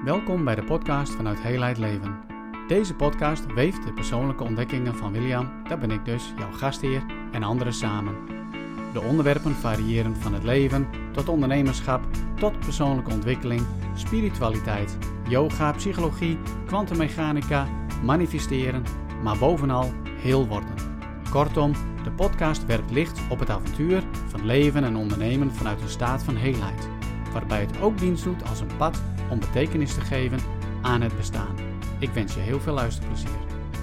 Welkom bij de podcast vanuit Heelheid Leven. Deze podcast weeft de persoonlijke ontdekkingen van William, dat ben ik dus, jouw gastheer, en anderen samen. De onderwerpen variëren van het leven tot ondernemerschap, tot persoonlijke ontwikkeling, spiritualiteit, yoga, psychologie, kwantummechanica, manifesteren, maar bovenal heel worden. Kortom, de podcast werpt licht op het avontuur van leven en ondernemen vanuit een staat van heelheid, waarbij het ook dienst doet als een pad om betekenis te geven aan het bestaan. Ik wens je heel veel luisterplezier.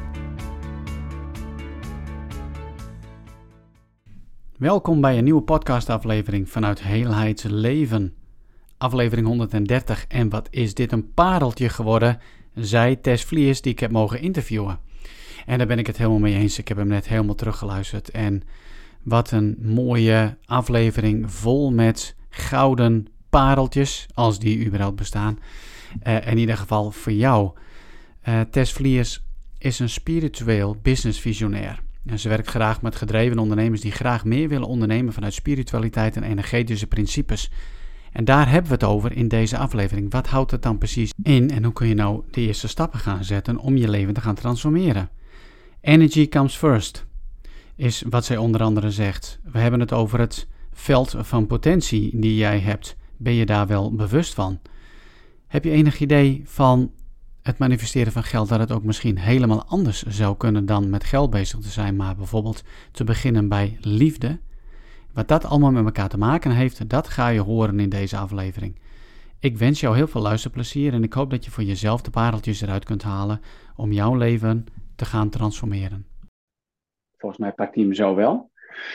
Welkom bij een nieuwe podcastaflevering vanuit Heelheid Leven. Aflevering 130 en wat is dit een pareltje geworden, zei Tess Vliers die ik heb mogen interviewen. En daar ben ik het helemaal mee eens, ik heb hem net helemaal teruggeluisterd. En wat een mooie aflevering vol met gouden pareltjes, als die überhaupt bestaan. In ieder geval voor jou. Tess Vliers is een spiritueel business visionair. En ze werkt graag met gedreven ondernemers die graag meer willen ondernemen vanuit spiritualiteit en energetische principes. En daar hebben we het over in deze aflevering. Wat houdt het dan precies in en hoe kun je nou de eerste stappen gaan zetten om je leven te gaan transformeren? Energy comes first, is wat zij onder andere zegt. We hebben het over het veld van potentie die jij hebt. Ben je daar wel bewust van? Heb je enig idee van het manifesteren van geld, dat het ook misschien helemaal anders zou kunnen dan met geld bezig te zijn, maar bijvoorbeeld te beginnen bij liefde? Wat dat allemaal met elkaar te maken heeft, dat ga je horen in deze aflevering. Ik wens jou heel veel luisterplezier en ik hoop dat je voor jezelf de pareltjes eruit kunt halen om jouw leven te gaan transformeren. Volgens mij pakt hij hem zo wel.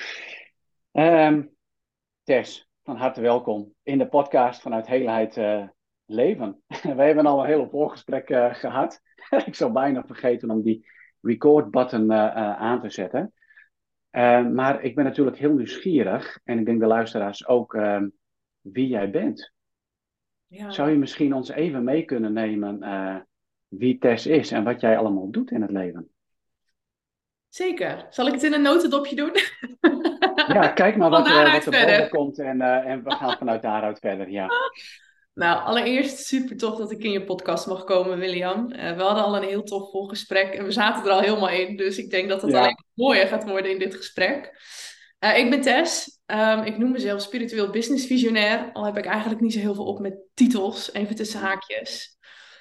Tess, van harte welkom in de podcast vanuit Heelheid Leven. We hebben al een hele voorgesprek gehad. Ik zou bijna vergeten om die record button aan te zetten. Maar ik ben natuurlijk heel nieuwsgierig en ik denk de luisteraars ook wie jij bent. Ja. Zou je misschien ons even mee kunnen nemen wie Tess is en wat jij allemaal doet in het leven? Zeker. Zal ik het in een notendopje doen? Ja, kijk maar wat er boven komt en we gaan vanuit daaruit verder, ja. Nou, allereerst super tof dat ik in je podcast mag komen, William. We hadden al een heel tof volgesprek en we zaten er al helemaal in. Dus ik denk dat het alleen mooier gaat worden in dit gesprek. Ik ben Tess. Ik noem mezelf spiritueel business visionair. Al heb ik eigenlijk niet zo heel veel op met titels, even tussen haakjes.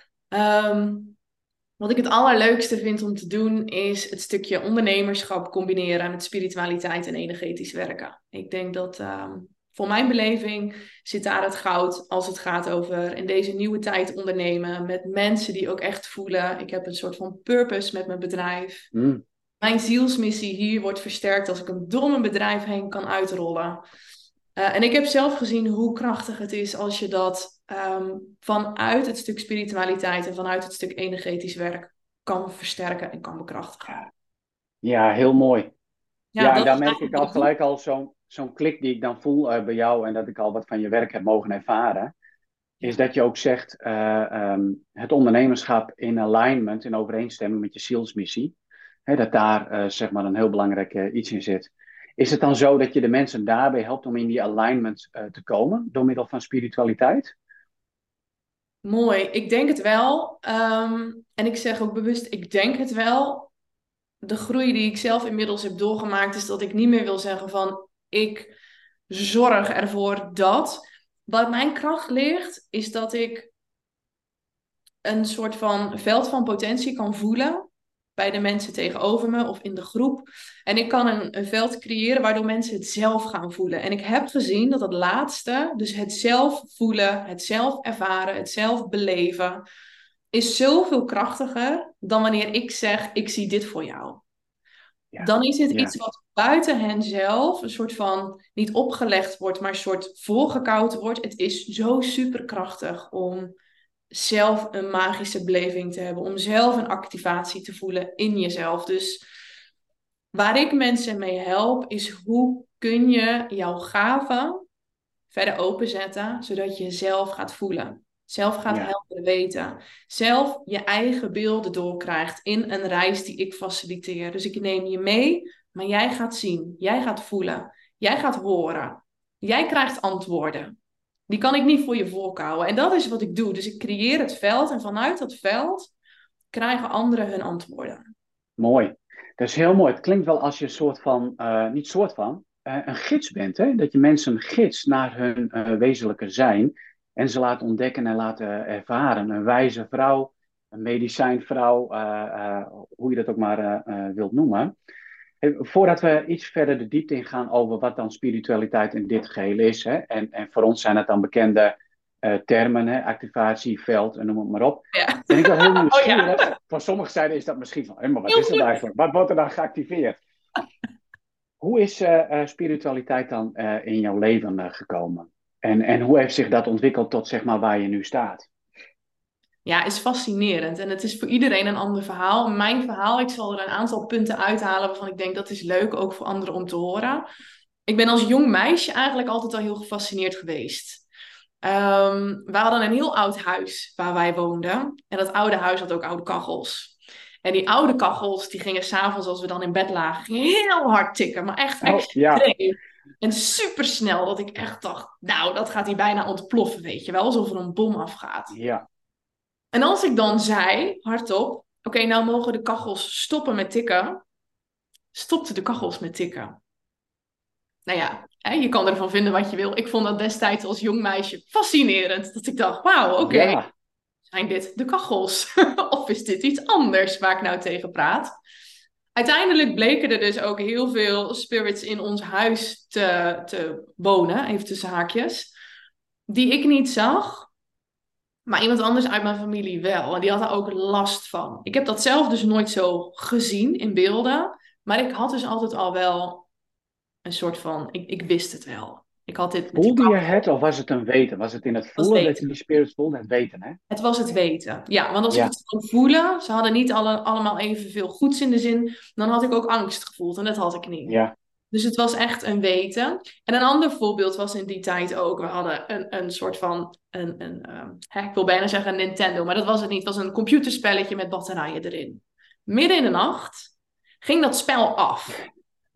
Wat ik het allerleukste vind om te doen is het stukje ondernemerschap combineren met spiritualiteit en energetisch werken. Ik denk dat voor mijn beleving zit daar het goud als het gaat over in deze nieuwe tijd ondernemen met mensen die ook echt voelen. Ik heb een soort van purpose met mijn bedrijf. Mijn zielsmissie hier wordt versterkt als ik hem door mijn bedrijf heen kan uitrollen. En ik heb zelf gezien hoe krachtig het is als je dat vanuit het stuk spiritualiteit en vanuit het stuk energetisch werk kan versterken en kan bekrachtigen. Ja, heel mooi. Ja, en daar merk ik al gelijk al zo'n klik die ik dan voel bij jou en dat ik al wat van je werk heb mogen ervaren. Is dat je ook zegt het ondernemerschap in alignment, in overeenstemming met je zielsmissie. Dat daar zeg maar een heel belangrijk iets in zit. Is het dan zo dat je de mensen daarbij helpt om in die alignment te komen door middel van spiritualiteit? Mooi, ik denk het wel. En ik zeg ook bewust, ik denk het wel. De groei die ik zelf inmiddels heb doorgemaakt is dat ik niet meer wil zeggen van ik zorg ervoor dat. Wat mijn kracht ligt is dat ik een soort van veld van potentie kan voelen bij de mensen tegenover me of in de groep. En ik kan een veld creëren waardoor mensen het zelf gaan voelen. En ik heb gezien dat het laatste, dus het zelf voelen, het zelf ervaren, het zelf beleven, is zoveel krachtiger dan wanneer ik zeg, ik zie dit voor jou. Ja, dan is het iets wat buiten hen zelf een soort van niet opgelegd wordt, maar een soort voorgekoud wordt. Het is zo superkrachtig om zelf een magische beleving te hebben, om zelf een activatie te voelen in jezelf. Dus waar ik mensen mee help, is hoe kun je jouw gaven verder openzetten, zodat je zelf gaat voelen. Zelf gaat helder weten. Zelf je eigen beelden doorkrijgt in een reis die ik faciliteer. Dus ik neem je mee, maar jij gaat zien. Jij gaat voelen. Jij gaat horen. Jij krijgt antwoorden. Die kan ik niet voor je voorkouwen. En dat is wat ik doe. Dus ik creëer het veld en vanuit dat veld krijgen anderen hun antwoorden. Mooi. Dat is heel mooi. Het klinkt wel als je een soort van, een gids bent. Hè? Dat je mensen gids naar hun wezenlijke zijn. En ze laat ontdekken en laten ervaren. Een wijze vrouw, een medicijnvrouw, hoe je dat ook maar wilt noemen. Voordat we iets verder de diepte ingaan over wat dan spiritualiteit in dit geheel is. Hè? En voor ons zijn het dan bekende termen, hè? Activatie, veld en noem het maar op. Ja. Ben ik wel heel Oh ja. nieuwsgierig. Voor sommige zijden is dat misschien van, maar wat Heel is het goed. eigenlijk? Wat wordt er dan geactiveerd? Hoe is spiritualiteit dan in jouw leven gekomen? En hoe heeft zich dat ontwikkeld tot zeg maar waar je nu staat? Ja, is fascinerend. En het is voor iedereen een ander verhaal. Mijn verhaal, ik zal er een aantal punten uithalen waarvan ik denk dat is leuk ook voor anderen om te horen. Ik ben als jong meisje eigenlijk altijd al heel gefascineerd geweest. We hadden een heel oud huis waar wij woonden. En dat oude huis had ook oude kachels. En die oude kachels, die gingen s'avonds als we dan in bed lagen, gingen heel hard tikken. Maar echt Oh, ja. extreem. En super snel, dat ik echt dacht, nou, dat gaat hier bijna ontploffen, weet je wel. Alsof er een bom afgaat. Ja. En als ik dan zei, hardop, oké, nou mogen de kachels stoppen met tikken, stopte de kachels met tikken. Nou ja, hè, je kan ervan vinden wat je wil. Ik vond dat destijds als jong meisje fascinerend. Dat ik dacht, wauw, oké, Ja. zijn dit de kachels? Of is dit iets anders waar ik nou tegen praat? Uiteindelijk bleken er dus ook heel veel spirits in ons huis te wonen, even tussen haakjes, die ik niet zag. Maar iemand anders uit mijn familie wel. En die had daar ook last van. Ik heb dat zelf dus nooit zo gezien in beelden. Maar ik had dus altijd al wel een soort van... Ik wist het wel. Ik had dit met die Voelde je kachel. het of was het een weten? Was het in het Was voelen dat je weten. die spirits voelde? Het weten, hè? Het was het weten. Ja, want als ik Ja. het kon voelen... Ze hadden niet allemaal evenveel goeds in de zin. Dan had ik ook angst gevoeld. En dat had ik niet. Ja. Dus het was echt een weten. En een ander voorbeeld was in die tijd ook. We hadden een soort van, ik wil bijna zeggen een Nintendo, maar dat was het niet. Het was een computerspelletje met batterijen erin. Midden in de nacht ging dat spel af.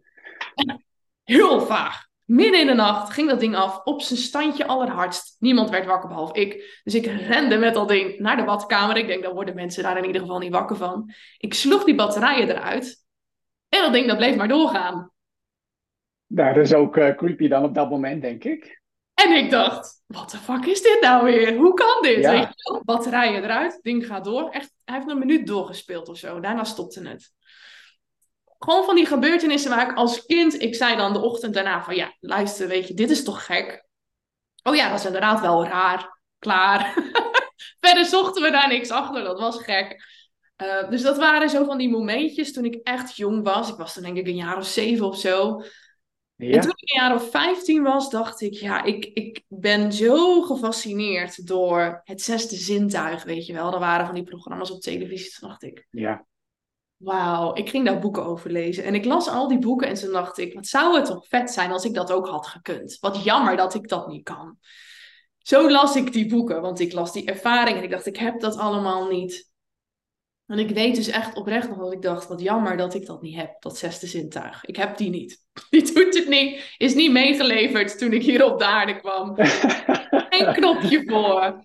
Heel vaag. Midden in de nacht ging dat ding af op zijn standje allerhardst. Niemand werd wakker behalve ik. Dus ik rende met dat ding naar de badkamer. Ik denk, daar worden mensen daar in ieder geval niet wakker van. Ik sloeg die batterijen eruit. En dat ding dat bleef maar doorgaan. Nou, dat is ook creepy dan op dat moment, denk ik. En ik dacht, wat de fuck is dit nou weer? Hoe kan dit? Ja. Weet je wel? Batterijen eruit, ding gaat door. Echt, hij heeft een minuut doorgespeeld of zo. Daarna stopte het. Gewoon van die gebeurtenissen waar ik als kind... Ik zei dan de ochtend daarna van... Ja, luister, weet je, dit is toch gek? Oh ja, dat is inderdaad wel raar. Klaar. Verder zochten we daar niks achter. Dat was gek. Dus dat waren zo van die momentjes toen ik echt jong was. Ik was dan denk ik een jaar of 7 of zo. En Ja. toen ik een jaar of 15 was, dacht ik, ja, ik ben zo gefascineerd door het zesde zintuig, weet je wel. Er waren van die programma's op televisie, toen dacht ik, Ja. wauw, ik ging daar boeken over lezen. En ik las al die boeken en toen dacht ik, wat zou het toch vet zijn als ik dat ook had gekund. Wat jammer dat ik dat niet kan. Zo las ik die boeken, want ik las die ervaring en ik dacht, ik heb dat allemaal niet. En ik weet dus echt oprecht nog dat ik dacht, wat jammer dat ik dat niet heb, dat zesde zintuig. Ik heb die niet. Die doet het niet. Is niet meegeleverd toen ik hier op de aarde kwam. Geen knopje voor.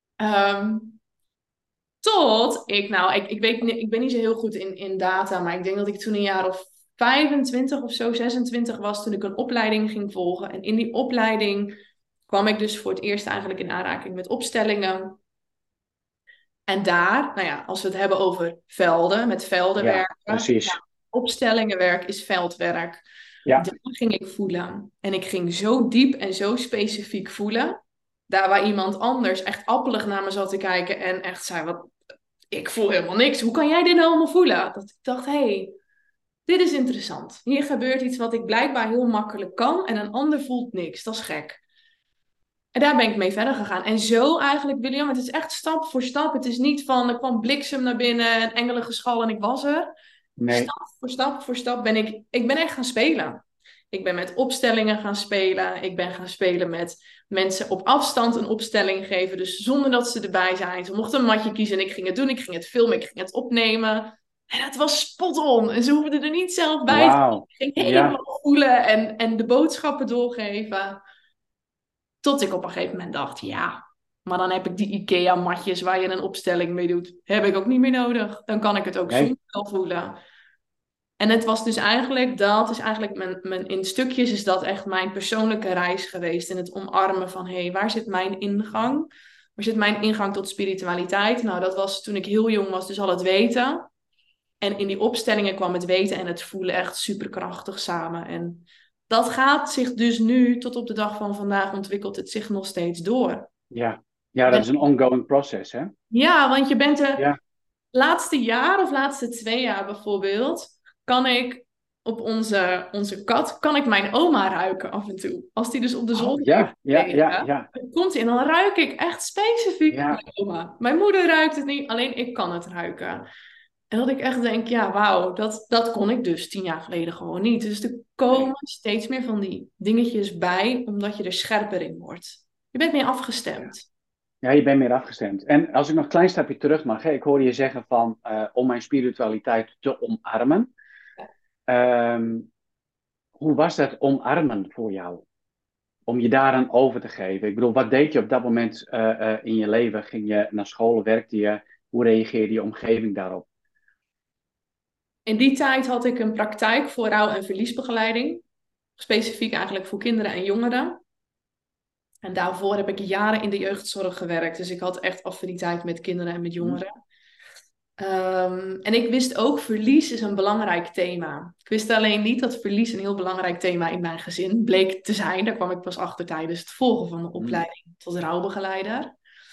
Tot ik, nou, ik weet niet, ik ben niet zo heel goed in data, maar ik denk dat ik toen een jaar of 25 of zo, 26 was, toen ik een opleiding ging volgen. En in die opleiding kwam ik dus voor het eerst eigenlijk in aanraking met opstellingen. En daar, nou ja, als we het hebben over velden, met velden Ja, werken. precies. Ja, opstellingenwerk is veldwerk. Ja. Daar ging ik voelen. En ik ging zo diep en zo specifiek voelen. Daar waar iemand anders echt appelig naar me zat te kijken en echt zei, wat, ik voel helemaal niks. Hoe kan jij dit nou allemaal voelen? Dat ik dacht, hé, dit is interessant. Hier gebeurt iets wat ik blijkbaar heel makkelijk kan en een ander voelt niks. Dat is gek. En daar ben ik mee verder gegaan. En zo eigenlijk, William, het is echt stap voor stap. Het is niet van, er kwam bliksem naar binnen, een engelengeschal en ik was er. Nee. Stap voor stap voor stap ben ik ben echt gaan spelen. Ik ben met opstellingen gaan spelen. Ik ben gaan spelen met mensen op afstand een opstelling geven. Dus zonder dat ze erbij zijn. Ze mochten een matje kiezen en ik ging het doen. Ik ging het filmen, ik ging het opnemen. En het was spot on. En ze hoefden er niet zelf bij te zijn. Wauw. Ik ging helemaal voelen en de boodschappen doorgeven. Tot ik op een gegeven moment dacht, ja, maar dan heb ik die IKEA-matjes waar je een opstelling mee doet, heb ik ook niet meer nodig. Dan kan ik het ook Nee. zonder wel voelen. En het was dus eigenlijk dat, is eigenlijk in stukjes is dat echt mijn persoonlijke reis geweest. En het omarmen van, hé, waar zit mijn ingang? Waar zit mijn ingang tot spiritualiteit? Nou, dat was toen ik heel jong was, dus al het weten. En in die opstellingen kwam het weten en het voelen echt superkrachtig samen. En dat gaat zich dus nu, tot op de dag van vandaag, ontwikkelt het zich nog steeds door. Ja. Ja, dat is een ongoing proces, hè? Ja, want je bent de Ja. laatste jaar of laatste 2 jaar bijvoorbeeld, kan ik op onze kat, kan ik mijn oma ruiken af en toe. Als die dus op de Oh, zolder ja, ja, heeft ja, gelegen, ja. dan komt hij en dan ruik ik echt specifiek Ja, mijn oma. Mijn moeder ruikt het niet, alleen ik kan het ruiken. En dat ik echt denk, ja, wauw, dat kon ik dus 10 jaar geleden gewoon niet. Dus er komen nee. steeds meer van die dingetjes bij, omdat je er scherper in wordt. Je bent meer afgestemd. Ja, je bent meer afgestemd. En als ik nog een klein stapje terug mag, hè, ik hoorde je zeggen van om mijn spiritualiteit te omarmen. Ehm, hoe was dat omarmen voor jou? Om je daaraan over te geven. Ik bedoel, wat deed je op dat moment in je leven? Ging je naar school, werkte je? Hoe reageerde je omgeving daarop? In die tijd had ik een praktijk voor rouw- en verliesbegeleiding. Specifiek eigenlijk voor kinderen en jongeren. En daarvoor heb ik jaren in de jeugdzorg gewerkt. Dus ik had echt affiniteit met kinderen en met jongeren. En ik wist ook, verlies is een belangrijk thema. Ik wist alleen niet dat verlies een heel belangrijk thema in mijn gezin bleek te zijn. Daar kwam ik pas achter tijdens het volgen van de opleiding tot rouwbegeleider.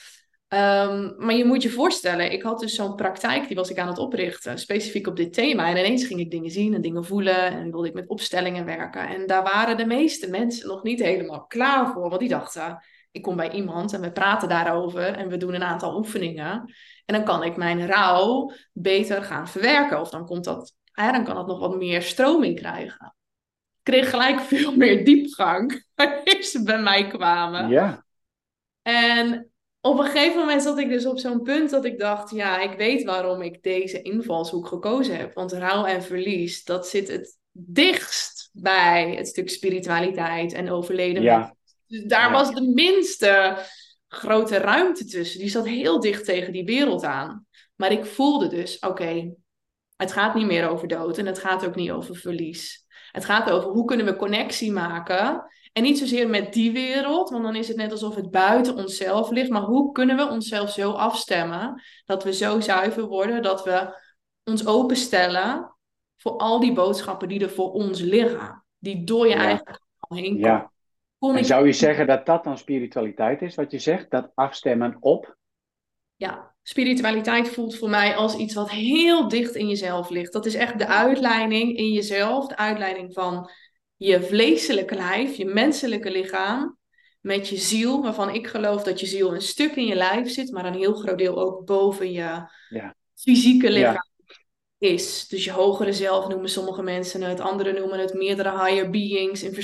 Maar je moet je voorstellen, ik had dus zo'n praktijk, die was ik aan het oprichten, specifiek op dit thema. En ineens ging ik dingen zien en dingen voelen en wilde ik met opstellingen werken. En daar waren de meeste mensen nog niet helemaal klaar voor, want die dachten, ik kom bij iemand en we praten daarover en we doen een aantal oefeningen. En dan kan ik mijn rouw beter gaan verwerken. Of dan dan kan het nog wat meer stroming krijgen. Ik kreeg gelijk veel meer diepgang wanneer ze bij mij kwamen. Ja, En op een gegeven moment zat ik dus op zo'n punt dat ik dacht, ja, ik weet waarom ik deze invalshoek gekozen heb. Want rouw en verlies, dat zit het dichtst bij het stuk spiritualiteit en overleden mensen. ja, Dus daar ja, was de minste grote ruimte tussen. Die zat heel dicht tegen die wereld aan. Maar ik voelde dus, oké, het gaat niet meer over dood en het gaat ook niet over verlies. Het gaat over hoe kunnen we connectie maken. En niet zozeer met die wereld, want dan is het net alsof het buiten onszelf ligt. Maar hoe kunnen we onszelf zo afstemmen dat we zo zuiver worden dat we ons openstellen voor al die boodschappen die er voor ons liggen. Die door je ja, eigen al heen komen. ja. Kon En ik zou je zeggen dat dat dan spiritualiteit is, wat je zegt? Dat afstemmen op? Ja, spiritualiteit voelt voor mij als iets wat heel dicht in jezelf ligt. Dat is echt de uitleiding in jezelf, de uitleiding van je vleeselijke lijf, je menselijke lichaam, met je ziel, waarvan ik geloof dat je ziel een stuk in je lijf zit, maar een heel groot deel ook boven je Ja, fysieke ja, lichaam is. Dus je hogere zelf noemen sommige mensen het, anderen noemen het meerdere higher beings in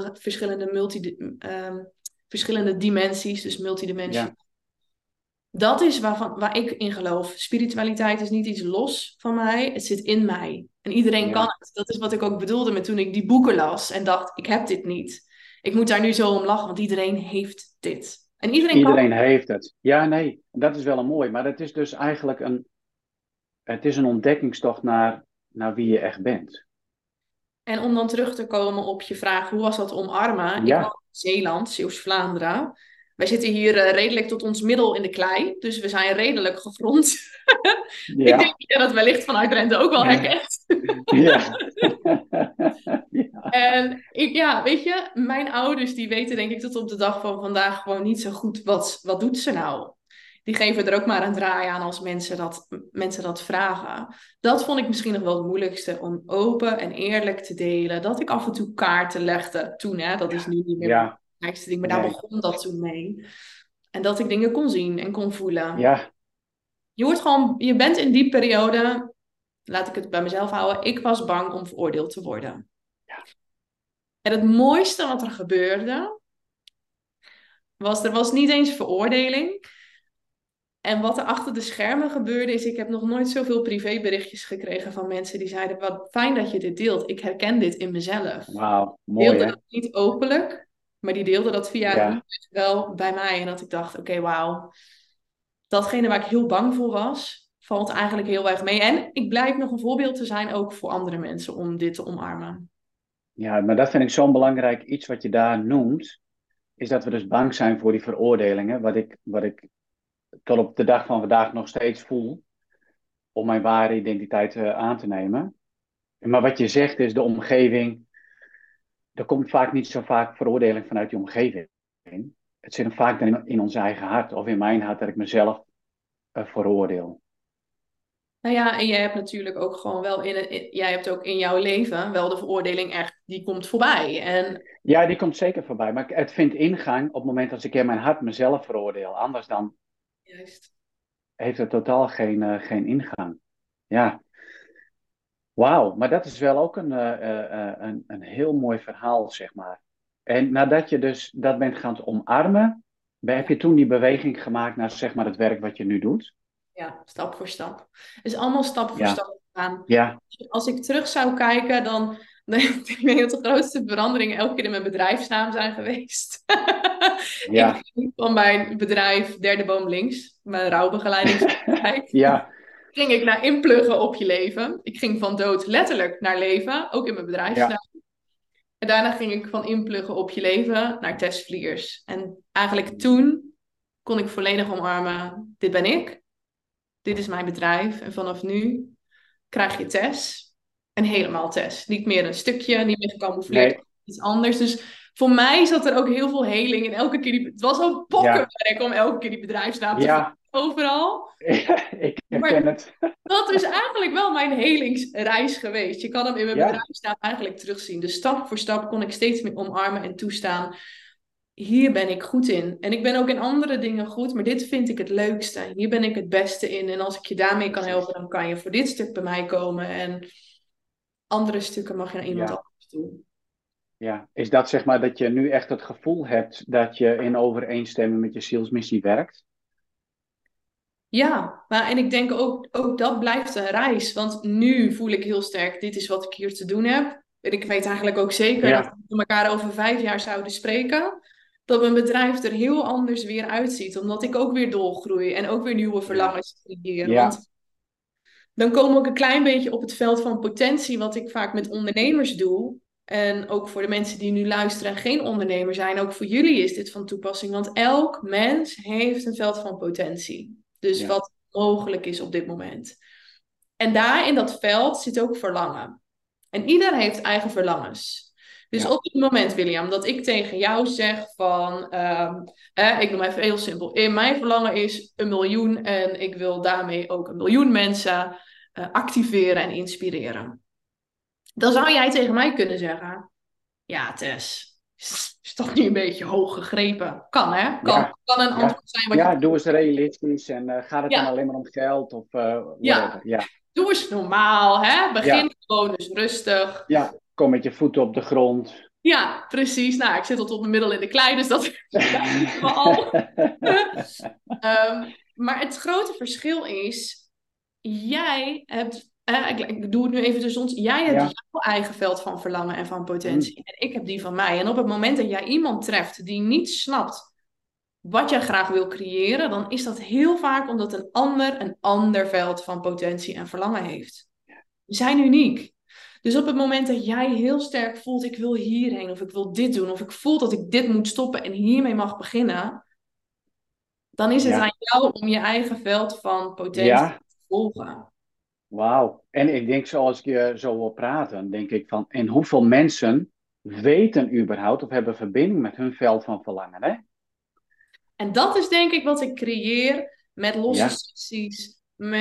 verschillende dimensies, dus multidimensional. ja, Dat is waar ik in geloof. Spiritualiteit is niet iets los van mij, het zit in mij. En iedereen kan ja. het. Dat is wat ik ook bedoelde met toen ik die boeken las en dacht, ik heb dit niet. Ik moet daar nu zo om lachen, want iedereen heeft dit. En iedereen kan Iedereen heeft het. Ja, nee, dat is wel een mooi. Maar het is dus eigenlijk het is een ontdekkingstocht naar wie je echt bent. En om dan terug te komen op je vraag, hoe was dat omarmen? Ik woon Ja, in Zeeland, Zeeuws-Vlaanderen. Wij zitten hier redelijk tot ons middel in de klei, dus we zijn redelijk gegrond. Ik denk ja, dat je dat wellicht vanuit Drenthe ook wel herkent. ja. Ja, En ja, weet je, mijn ouders die weten denk ik tot op de dag van vandaag gewoon niet zo goed wat doet ze nou. Die geven er ook maar een draai aan als mensen dat vragen. Dat vond ik misschien nog wel het moeilijkste, om open en eerlijk te delen. Dat ik af en toe kaarten legde toen, hè. Dat is nu niet meer mijn ja, belangrijkste ding, maar daar nee, begon dat toen mee. En dat ik dingen kon zien en kon voelen. ja, Je bent in die periode, laat ik het bij mezelf houden, ik was bang om veroordeeld te worden. En het mooiste wat er gebeurde, er was niet eens veroordeling. En wat er achter de schermen gebeurde is, ik heb nog nooit zoveel privéberichtjes gekregen van mensen die zeiden, wat fijn dat je dit deelt. Ik herken dit in mezelf. wauw, Ik mooi deelde hè? het niet openlijk, Maar die deelde dat via een Ja, e-mail wel bij mij. En dat ik dacht, oké, wauw. Datgene waar ik heel bang voor was, valt eigenlijk heel erg mee. En ik blijk nog een voorbeeld te zijn ook voor andere mensen om dit te omarmen. ja, maar dat vind ik zo'n belangrijk iets wat je daar noemt. Is dat we dus bang zijn voor die veroordelingen. Wat ik tot op de dag van vandaag nog steeds voel. Om mijn ware identiteit aan te nemen. Maar wat je zegt is de omgeving. Er komt vaak niet zo vaak veroordeling vanuit die omgeving. Het zit hem vaak dan in ons eigen hart. Of in mijn hart dat ik mezelf veroordeel. Nou ja, en jij hebt natuurlijk ook gewoon wel jij hebt ook in jouw leven wel de veroordeling echt, die komt voorbij. En Ja, die komt zeker voorbij. Maar het vindt ingang op het moment als ik in mijn hart mezelf veroordeel. Anders dan juist. heeft het totaal geen ingang. Ja, wauw. Maar dat is wel ook een heel mooi verhaal, zeg maar. En nadat je dus dat bent gaan omarmen, heb Ja, je toen die beweging gemaakt naar zeg maar het werk wat je nu doet? ja, stap voor stap. Het is allemaal stap voor Ja, stap gegaan. ja, Als ik terug zou kijken, dan ik denk dat de grootste veranderingen elke keer in mijn bedrijfsnaam zijn geweest. Ik ja. ging van mijn bedrijf Derde Boom Links, mijn rouwbegeleidingsbedrijf, Ja, ging ik naar inpluggen op je leven. Ik ging van dood letterlijk naar leven, ook in mijn ja, bedrijfsnaam. En daarna ging ik van inpluggen op je leven naar Tess Vliers. En eigenlijk toen kon ik volledig omarmen, dit ben ik, dit is mijn bedrijf. En vanaf nu krijg je Tess. En helemaal Tess. Niet meer een stukje, niet meer gecamoufleerd, nee, iets anders. Dus voor mij zat er ook heel veel heling in elke keer. Het was ook ja, pokkenwerk om elke keer die bedrijfsnaam te vinden ja. overal. Ik herken Maar het. dat is eigenlijk wel mijn helingsreis geweest. Je kan hem in mijn Ja, bedrijfsnaam eigenlijk terugzien. Dus stap voor stap kon ik steeds meer omarmen en toestaan. Hier ben ik goed in. En ik ben ook in andere dingen goed, maar dit vind ik het leukste. Hier ben ik het beste in. En als ik je daarmee kan helpen, precies. dan kan je voor dit stuk bij mij komen. En andere stukken mag je naar iemand Ja, anders toe. ja. Is dat zeg maar dat je nu echt het gevoel hebt dat je in overeenstemming met je zielsmissie werkt? Ja, maar en ik denk ook dat blijft een reis. Want nu voel ik heel sterk, dit is wat ik hier te doen heb. En ik weet eigenlijk ook zeker dat Ja, we elkaar over 5 jaar zouden spreken. Dat mijn bedrijf er heel anders weer uitziet. Omdat ik ook weer doorgroei en ook weer nieuwe ja, verlangens creëer. ja, Want dan komen we ook een klein beetje op het veld van potentie, wat ik vaak met ondernemers doe. En ook voor de mensen die nu luisteren en geen ondernemer zijn, ook voor jullie is dit van toepassing. Want elk mens heeft een veld van potentie. Dus ja, wat mogelijk is op dit moment. En daar in dat veld zit ook verlangen. En ieder heeft eigen verlangens. Dus ja, op het moment, William, dat ik tegen jou zeg van, ik noem even heel simpel, in mijn verlangen is 1 miljoen en ik wil daarmee ook 1 miljoen mensen activeren en inspireren. Dan zou jij tegen mij kunnen zeggen, ja Tess, is toch niet een beetje hoog gegrepen? Kan hè? ja, Kan een ja. antwoord zijn wat Ja, je... doe eens realistisch en gaat het dan Ja, alleen maar om geld of whatever? ja. Ja, Doe eens normaal hè? ja, Begin gewoon dus rustig. ja. Kom met je voeten op de grond. Ja, precies. Nou, ik zit al tot mijn middel in de klei, dus dat daar zitten we al. Maar het grote verschil is, jij hebt, ik doe het nu even tussen ons, jij hebt Ja, jouw eigen veld van verlangen en van mm, potentie. En ik heb die van mij. En op het moment dat jij iemand treft die niet snapt wat jij graag wil creëren, dan is dat heel vaak omdat een ander veld van potentie en verlangen heeft. We zijn uniek. Dus op het moment dat jij heel sterk voelt, ik wil hierheen, of ik wil dit doen, of ik voel dat ik dit moet stoppen en hiermee mag beginnen, dan is het ja, aan jou om je eigen veld van potentie ja. te volgen. Wauw. En ik denk, zoals ik je zo wil praten, denk ik van, en hoeveel mensen weten überhaupt of hebben verbinding met hun veld van verlangen, hè? En dat is denk ik wat ik creëer met losse Ja, sessies,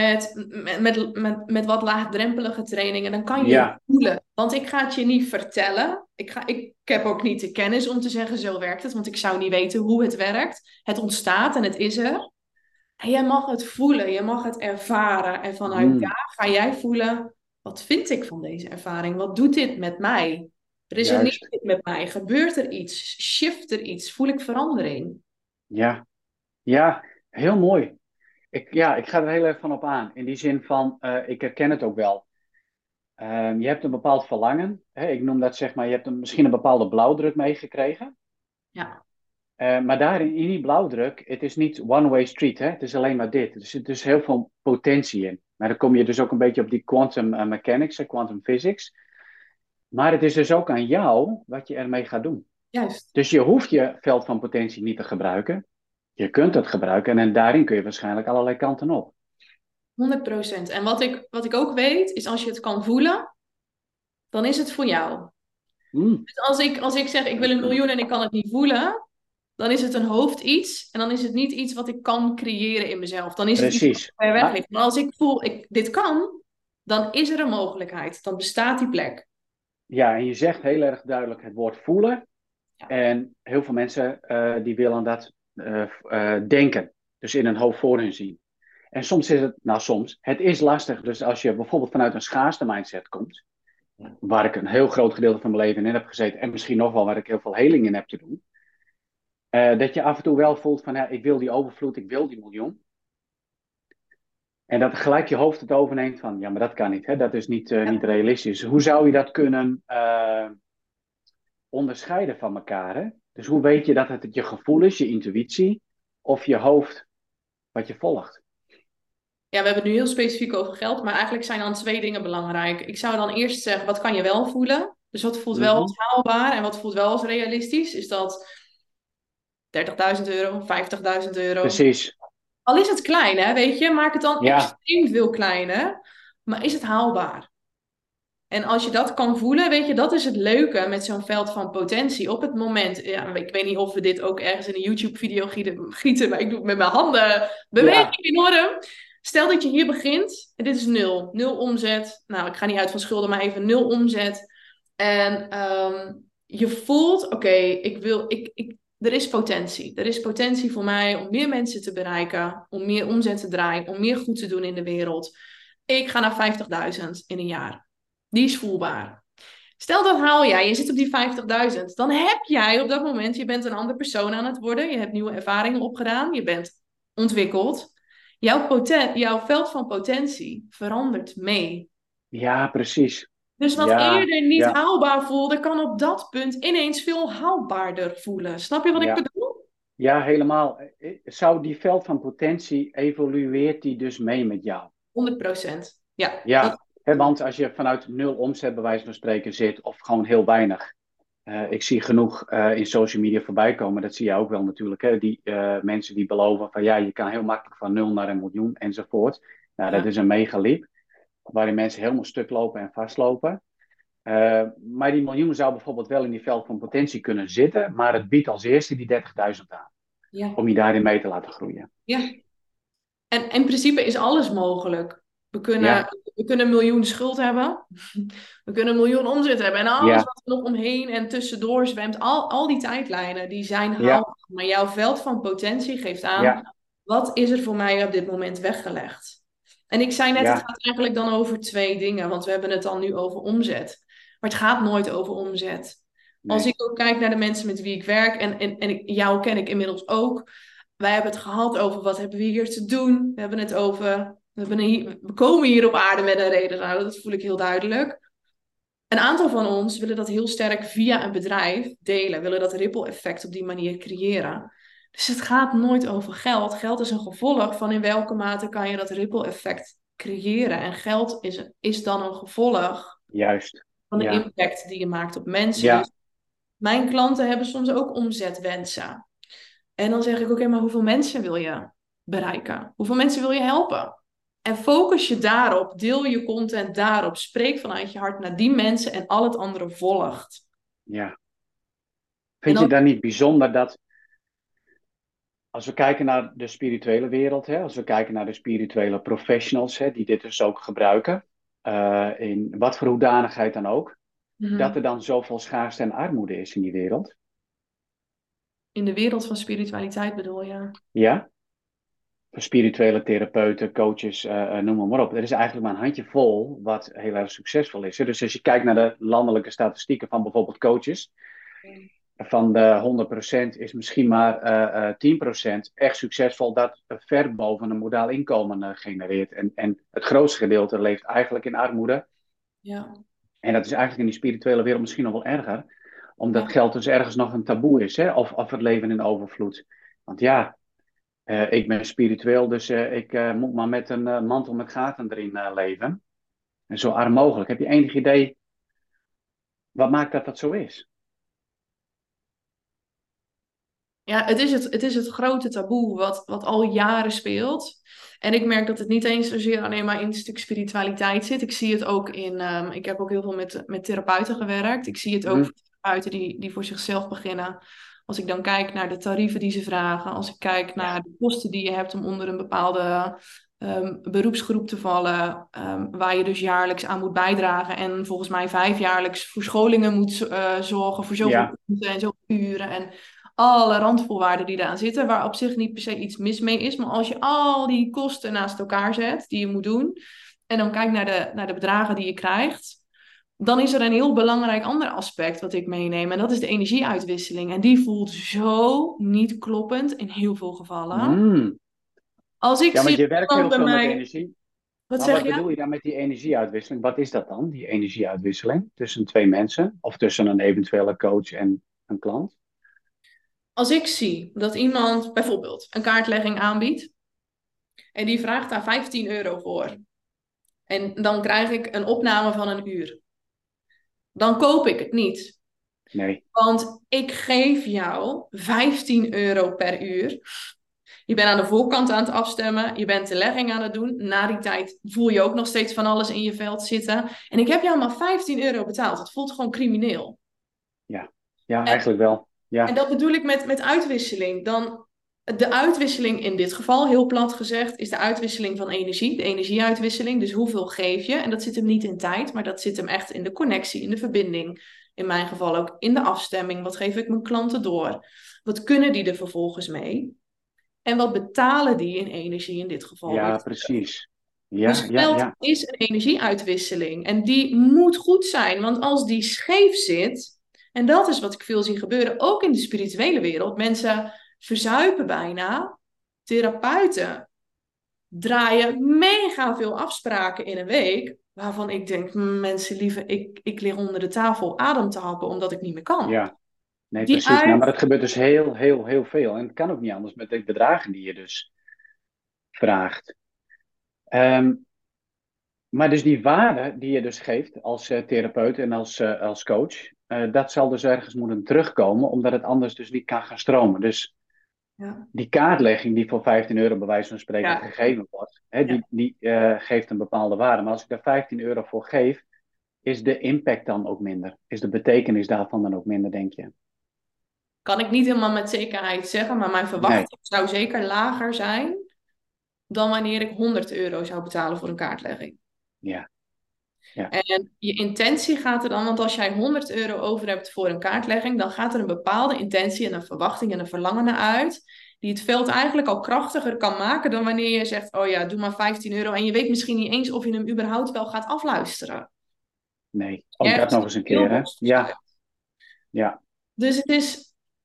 met wat laagdrempelige trainingen. Dan kan je het ja, voelen. Want ik ga het je niet vertellen. Ik heb ook niet de kennis om te zeggen, zo werkt het. Want ik zou niet weten hoe het werkt. Het ontstaat en het is er. En jij mag het voelen, je mag het ervaren. En vanuit mm, daar ga jij voelen, wat vind ik van deze ervaring? Wat doet dit met mij? Resoneert juist. dit met mij? Gebeurt er iets? Shift er iets? Voel ik verandering? Ja, ja, heel mooi. Ik ga er heel erg van op aan. In die zin van, ik herken het ook wel. Je hebt een bepaald verlangen. Hè? Ik noem dat zeg maar, je hebt misschien een bepaalde blauwdruk meegekregen. Ja, Maar daarin, in die blauwdruk, het is niet one-way street, hè? Het is alleen maar dit. Er zit dus heel veel potentie in. Maar dan kom je dus ook een beetje op die quantum mechanics, quantum physics. Maar het is dus ook aan jou wat je ermee gaat doen. juist. Dus je hoeft je veld van potentie niet te gebruiken. Je kunt het gebruiken en daarin kun je waarschijnlijk allerlei kanten op. 100%. En wat ik ook weet, is als je het kan voelen, dan is het voor jou. Hmm, Dus als ik zeg, ik wil 1 miljoen en ik kan het niet voelen, dan is het een hoofd iets. En dan is het niet iets wat ik kan creëren in mezelf. Dan is het iets wat precies. ver weg Maar ligt. Maar als ik voel, dit kan, dan is er een mogelijkheid. Dan bestaat die plek. ja, en je zegt heel erg duidelijk het woord voelen. Ja. En heel veel mensen die willen dat denken. Dus in hun hoofd voor hun zien. En soms is het, nou soms, het is lastig. Dus als je bijvoorbeeld vanuit een schaarste mindset komt, waar ik een heel groot gedeelte van mijn leven in heb gezeten, en misschien nog wel waar ik heel veel heling in heb te doen, dat je af en toe wel voelt van, ja, ik wil die overvloed, ik wil die miljoen. En dat gelijk je hoofd het overneemt van, ja, maar dat kan niet, hè? Dat is niet realistisch. Hoe zou je dat kunnen onderscheiden van elkaar? Hè? Dus hoe weet je dat het je gevoel is, je intuïtie, of je hoofd wat je volgt? Ja, we hebben het nu heel specifiek over geld, maar eigenlijk zijn dan 2 dingen belangrijk. Ik zou dan eerst zeggen, wat kan je wel voelen? Dus wat voelt wel Mhm. als haalbaar en wat voelt wel als realistisch? Is dat 30.000 euro, 50.000 euro? Precies. Al is het klein, hè, weet je, maak het dan Ja, extreem veel kleiner. Maar is het haalbaar? En als je dat kan voelen, weet je, dat is het leuke met zo'n veld van potentie. Op het moment, ja, ik weet niet of we dit ook ergens in een YouTube-video gieten, maar ik doe het met mijn handen. Beweging ja, enorm. Stel dat je hier begint en dit is 0. 0 omzet. Nou, ik ga niet uit van schulden, maar even 0 omzet. En je voelt, oké, er is potentie. Er is potentie voor mij om meer mensen te bereiken, om meer omzet te draaien, om meer goed te doen in de wereld. Ik ga naar 50.000 in een jaar. Die is voelbaar. Stel dat haal jij, je zit op die 50.000. Dan heb jij op dat moment, je bent een andere persoon aan het worden. Je hebt nieuwe ervaringen opgedaan. Je bent ontwikkeld. Jouw veld van potentie verandert mee. ja, precies. Dus wat Ja, eerder niet ja, haalbaar voelde, kan op dat punt ineens veel haalbaarder voelen. Snap je wat ik ja. bedoel? Ja, helemaal. Zou die veld van potentie, evolueert die dus mee met jou? 100%. Ja, dat Ja, hè, is want als je vanuit nul omzet bij wijze van spreken zit, of gewoon heel weinig. Ik zie genoeg in social media voorbij komen, dat zie je ook wel natuurlijk. Hè? Die mensen die beloven van ja, je kan heel makkelijk van 0 naar 1 miljoen enzovoort. Nou, dat ja. is een mega leap, waarin mensen helemaal stuk lopen en vastlopen. Maar die miljoen zou bijvoorbeeld wel in die veld van potentie kunnen zitten, maar het biedt als eerste die 30.000 aan, Ja. om je daarin mee te laten groeien. Ja. En in principe is alles mogelijk. We kunnen, Ja, we kunnen 1 miljoen schuld hebben. We kunnen 1 miljoen omzet hebben. En alles ja, wat er nog omheen en tussendoor zwemt. Al die tijdlijnen, die zijn ja, haalbaar. Maar jouw veld van potentie geeft ja, aan, wat is er voor mij op dit moment weggelegd? En ik zei net, het ja, gaat eigenlijk dan over 2 dingen. Want we hebben het dan nu over omzet. Maar het gaat nooit over omzet. Als nee, ik ook kijk naar de mensen met wie ik werk. En jou ken ik inmiddels ook. Wij hebben het gehad over wat hebben we hier te doen. We hebben het over, we komen hier op aarde met een reden. Nou, dat voel ik heel duidelijk. Een aantal van ons willen dat heel sterk via een bedrijf delen. Willen dat ripple effect op die manier creëren. Dus het gaat nooit over geld. Geld is een gevolg van in welke mate kan je dat ripple effect creëren. En geld is dan een gevolg juist, van de ja, impact die je maakt op mensen. ja, Dus mijn klanten hebben soms ook omzetwensen. En dan zeg ik, oké, maar hoeveel mensen wil je bereiken? Hoeveel mensen wil je helpen? En focus je daarop, deel je content daarop, spreek vanuit je hart naar die mensen en al het andere volgt. ja. En Vind je dan, dan niet bijzonder dat als we kijken naar de spirituele wereld, hè, als we kijken naar de spirituele professionals, hè, die dit dus ook gebruiken, in wat voor hoedanigheid dan ook, dat er Mhm. dan zoveel schaarste en armoede is in die wereld? In de wereld van spiritualiteit bedoel je? Ja? Voor spirituele therapeuten, coaches, noem maar op. Er is eigenlijk maar een handjevol wat heel erg succesvol is. Hè. Dus als je kijkt naar de landelijke statistieken van bijvoorbeeld coaches, van de 100% is misschien maar 10% echt succesvol dat ver boven een modaal inkomen genereert. En het grootste gedeelte leeft eigenlijk in armoede. Ja. En dat is eigenlijk in die spirituele wereld misschien nog wel erger. Omdat geld dus ergens nog een taboe is, hè? Of het leven in overvloed. Want ja, ik ben spiritueel, dus ik moet maar met een mantel met gaten erin leven. En zo arm mogelijk. Heb je enig idee wat maakt dat dat zo is? Ja, het is het grote taboe wat al jaren speelt. En ik merk dat het niet eens zozeer alleen maar in een stuk spiritualiteit zit. Ik zie het ook ik heb ook heel veel met therapeuten gewerkt. Ik zie het ook Mhm. voor therapeuten die voor zichzelf beginnen. Als ik dan kijk naar de tarieven die ze vragen. Als ik kijk Ja, naar de kosten die je hebt om onder een bepaalde beroepsgroep te vallen. Waar je dus jaarlijks aan moet bijdragen. En volgens mij 5 jaarlijks voor scholingen moet zorgen. Voor zoveel ja, punten en zoveel uren. En alle randvoorwaarden die eraan zitten, waar op zich niet per se iets mis mee is. Maar als je al die kosten naast elkaar zet, die je moet doen, en dan kijkt naar de bedragen die je krijgt, dan is er een heel belangrijk ander aspect wat ik meeneem. En dat is de energieuitwisseling. En die voelt zo niet kloppend in heel veel gevallen. Mm. Als ik Ja, want zie je dat werkt iemand heel bij veel met mij... energie. Wat Maar zeg wat je? bedoel je dan met die energieuitwisseling? Wat is dat dan, die energieuitwisseling tussen twee mensen? Of tussen een eventuele coach en een klant? Als ik zie dat iemand bijvoorbeeld een kaartlegging aanbiedt en die vraagt daar 15 euro voor. En dan krijg ik een opname van een uur. Dan koop ik het niet. Nee, Want ik geef jou 15 euro per uur. Je bent aan de voorkant aan het afstemmen. Je bent de legging aan het doen. Na die tijd voel je ook nog steeds van alles in je veld zitten. En ik heb jou maar 15 euro betaald. Het voelt gewoon crimineel. ja. Ja, En, eigenlijk wel. en Ja, dat bedoel ik met uitwisseling. De uitwisseling in dit geval, heel plat gezegd, is de uitwisseling van energie. De energieuitwisseling. Dus hoeveel geef je? En dat zit hem niet in tijd, maar dat zit hem echt in de connectie, in de verbinding. In mijn geval ook in de afstemming. Wat geef ik mijn klanten door? Wat kunnen die er vervolgens mee? En wat betalen die in energie in dit geval weer ja, terug? precies. Ja, Dus ja, geld ja. is een energieuitwisseling. En die moet goed zijn. Want als die scheef zit, en dat is wat ik veel zie gebeuren, ook in de spirituele wereld. Mensen verzuipen bijna. Therapeuten draaien mega veel afspraken in een week. Waarvan ik denk, mensen lieve, ik lig onder de tafel adem te happen omdat ik niet meer kan. Ja, nee, Die precies. Nou, maar uit... dat gebeurt dus heel, heel, heel veel. En het kan ook niet anders met de bedragen die je dus vraagt. Ehm, maar dus die waarde die je dus geeft als therapeut en als coach, dat zal dus ergens moeten terugkomen, omdat het anders dus niet kan gaan stromen. Dus Ja, die kaartlegging die voor 15 euro bij wijze van spreken ja, gegeven wordt, hè, ja. die geeft een bepaalde waarde. Maar als ik daar 15 euro voor geef, is de impact dan ook minder? Is de betekenis daarvan dan ook minder, denk je? Kan ik niet helemaal met zekerheid zeggen, maar mijn Nee, verwachting zou zeker lager zijn dan wanneer ik 100 euro zou betalen voor een kaartlegging. ja, ja, En je intentie gaat er dan, want als jij 100 euro over hebt voor een kaartlegging, dan gaat er een bepaalde intentie en een verwachting en een verlangen naar uit, die het veld eigenlijk al krachtiger kan maken dan wanneer je zegt, oh ja, doe maar 15 euro en je weet misschien niet eens of je hem überhaupt wel gaat afluisteren. nee. Ook dat Ergens nog eens een heel keer, hè? los Ja, besluit. ja, Dus het is,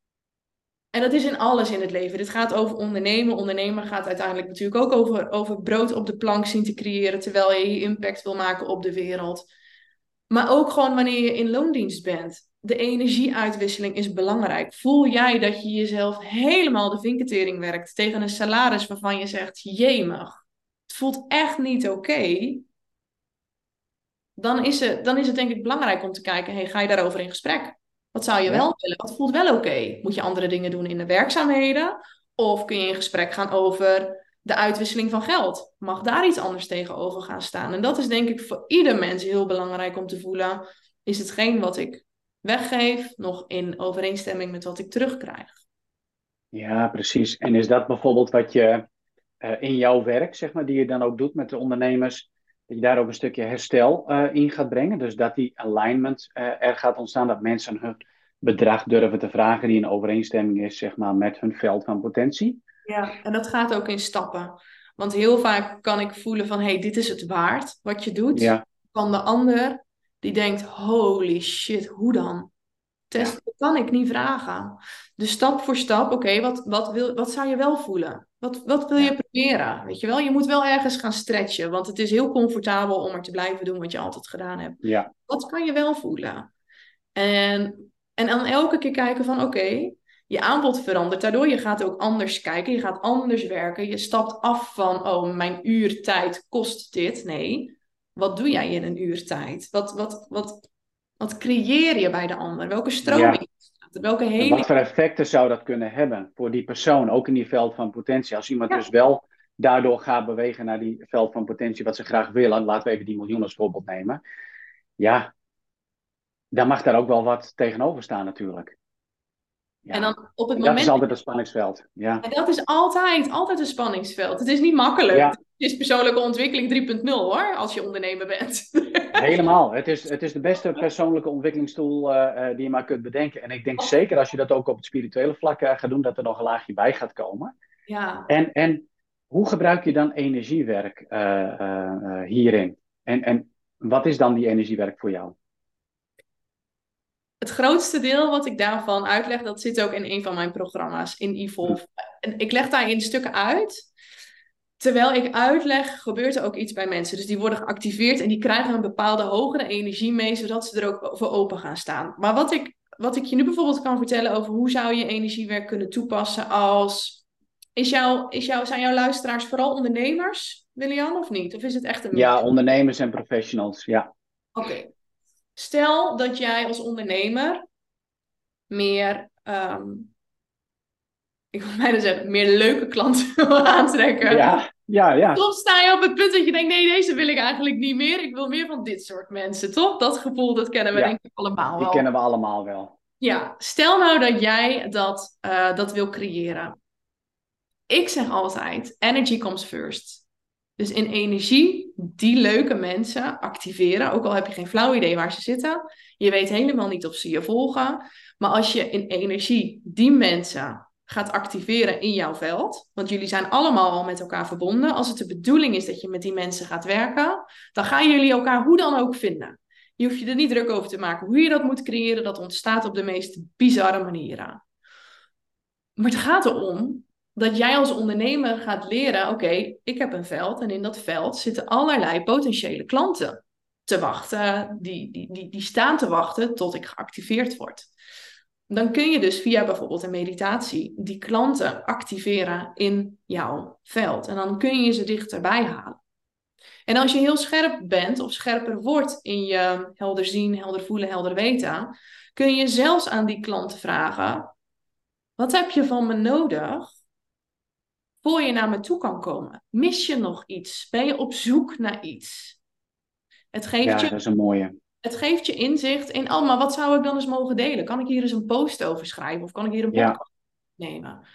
en dat is in alles in het leven. Dit gaat over ondernemen. Ondernemen gaat uiteindelijk natuurlijk ook over brood op de plank zien te creëren, terwijl je impact wil maken op de wereld. Maar ook gewoon wanneer je in loondienst bent. De energieuitwisseling is belangrijk. Voel jij dat je jezelf helemaal de vinketering werkt tegen een salaris waarvan je zegt, jemig, het voelt echt niet oké. Dan is het denk ik belangrijk om te kijken, hey, ga je daarover in gesprek? Wat zou je ja, wel willen? Wat voelt wel oké? Moet je andere dingen doen in de werkzaamheden? Of kun je in gesprek gaan over de uitwisseling van geld? Mag daar iets anders tegenover gaan staan? En dat is denk ik voor ieder mens heel belangrijk om te voelen. Is hetgeen wat ik weggeef nog in overeenstemming met wat ik terugkrijg? ja, precies. En is dat bijvoorbeeld wat je in jouw werk, zeg maar, die je dan ook doet met de ondernemers, dat je daar ook een stukje herstel in gaat brengen? Dus dat die alignment er gaat ontstaan, dat mensen hun bedrag durven te vragen die in overeenstemming is, zeg maar, met hun veld van potentie? Ja, en dat gaat ook in stappen. Want heel vaak kan ik voelen van, hey, dit is het waard wat je doet. Ja, Van de ander die denkt, holy shit, hoe dan? ja, Dat kan ik niet vragen. Dus stap voor stap, oké, wat zou je wel voelen? Wat wil je ja, proberen? Weet je wel, je moet wel ergens gaan stretchen, want het is heel comfortabel om er te blijven doen wat je altijd gedaan hebt. ja, Wat kan je wel voelen? En En dan elke keer kijken van oké, je aanbod verandert. Daardoor je gaat ook anders kijken. Je gaat anders werken. Je stapt af van oh, mijn uur tijd kost dit. Nee, wat doe jij in een uur tijd? Wat creëer je bij de ander? Welke stroming Ja. staat er? Welke En wat heling? voor effecten zou dat kunnen hebben voor die persoon, ook in die veld van potentie? Als iemand Ja. dus wel daardoor gaat bewegen naar die veld van potentie, wat ze graag willen, laten we even die miljoen als voorbeeld nemen. Ja, dan mag daar ook wel wat tegenover staan natuurlijk. En Ja, dan op het en dat is moment. altijd een spanningsveld. Ja, En dat is altijd een spanningsveld. Het is niet makkelijk. ja, Het is persoonlijke ontwikkeling 3.0 hoor, als je ondernemer bent. helemaal. Het is de beste persoonlijke ontwikkelingstool die je maar kunt bedenken. En ik denk zeker als je dat ook op het spirituele vlak gaat doen, dat er nog een laagje bij gaat komen. Ja, En hoe gebruik je dan energiewerk hierin? En wat is dan die energiewerk voor jou? het grootste deel wat ik daarvan uitleg, dat zit ook in een van mijn programma's, in Evolve. En ik leg daarin stukken uit. Terwijl ik uitleg, gebeurt er ook iets bij mensen. Dus die worden geactiveerd en die krijgen een bepaalde hogere energie mee, zodat ze er ook voor open gaan staan. Maar wat ik je nu bijvoorbeeld kan vertellen over hoe zou je energiewerk kunnen toepassen als... Zijn jouw luisteraars vooral ondernemers, William, of niet? Of is het echt een Ja, mix? ondernemers en professionals. Ja, Oké. Stel dat jij als ondernemer meer, ik wil bijna zeggen, meer leuke klanten wil aantrekken. ja, ja, ja. Soms sta je op het punt dat je denkt, nee, deze wil ik eigenlijk niet meer. Ik wil meer van dit soort mensen, toch? Dat gevoel, dat kennen we denk Ja, ik allemaal die wel. kennen we allemaal wel. Ja, stel nou dat jij dat wil creëren. Ik zeg altijd, energy comes first. Dus in energie, die leuke mensen activeren. Ook al heb je geen flauw idee waar ze zitten. Je weet helemaal niet of ze je volgen. Maar als je in energie die mensen gaat activeren in jouw veld. Want jullie zijn allemaal al met elkaar verbonden. Als het de bedoeling is dat je met die mensen gaat werken. Dan gaan jullie elkaar hoe dan ook vinden. Je hoeft je er niet druk over te maken. Hoe je dat moet creëren, dat ontstaat op de meest bizarre manieren. Maar het gaat erom dat jij als ondernemer gaat leren, oké, ik heb een veld en in dat veld zitten allerlei potentiële klanten te wachten, die staan te wachten tot ik geactiveerd word. Dan kun je dus via bijvoorbeeld een meditatie die klanten activeren in jouw veld. En dan kun je ze dichterbij halen. En als je heel scherp bent of scherper wordt in je helder zien, helder voelen, helder weten, kun je zelfs aan die klanten vragen: wat heb je van me nodig voor je naar me toe kan komen? Mis je nog iets? Ben je op zoek naar iets? Het geeft Ja, dat je, is een mooie. het geeft je inzicht in, oh, maar wat zou ik dan eens mogen delen? Kan ik hier eens een post over schrijven? Of kan ik hier een Ja, podcast nemen?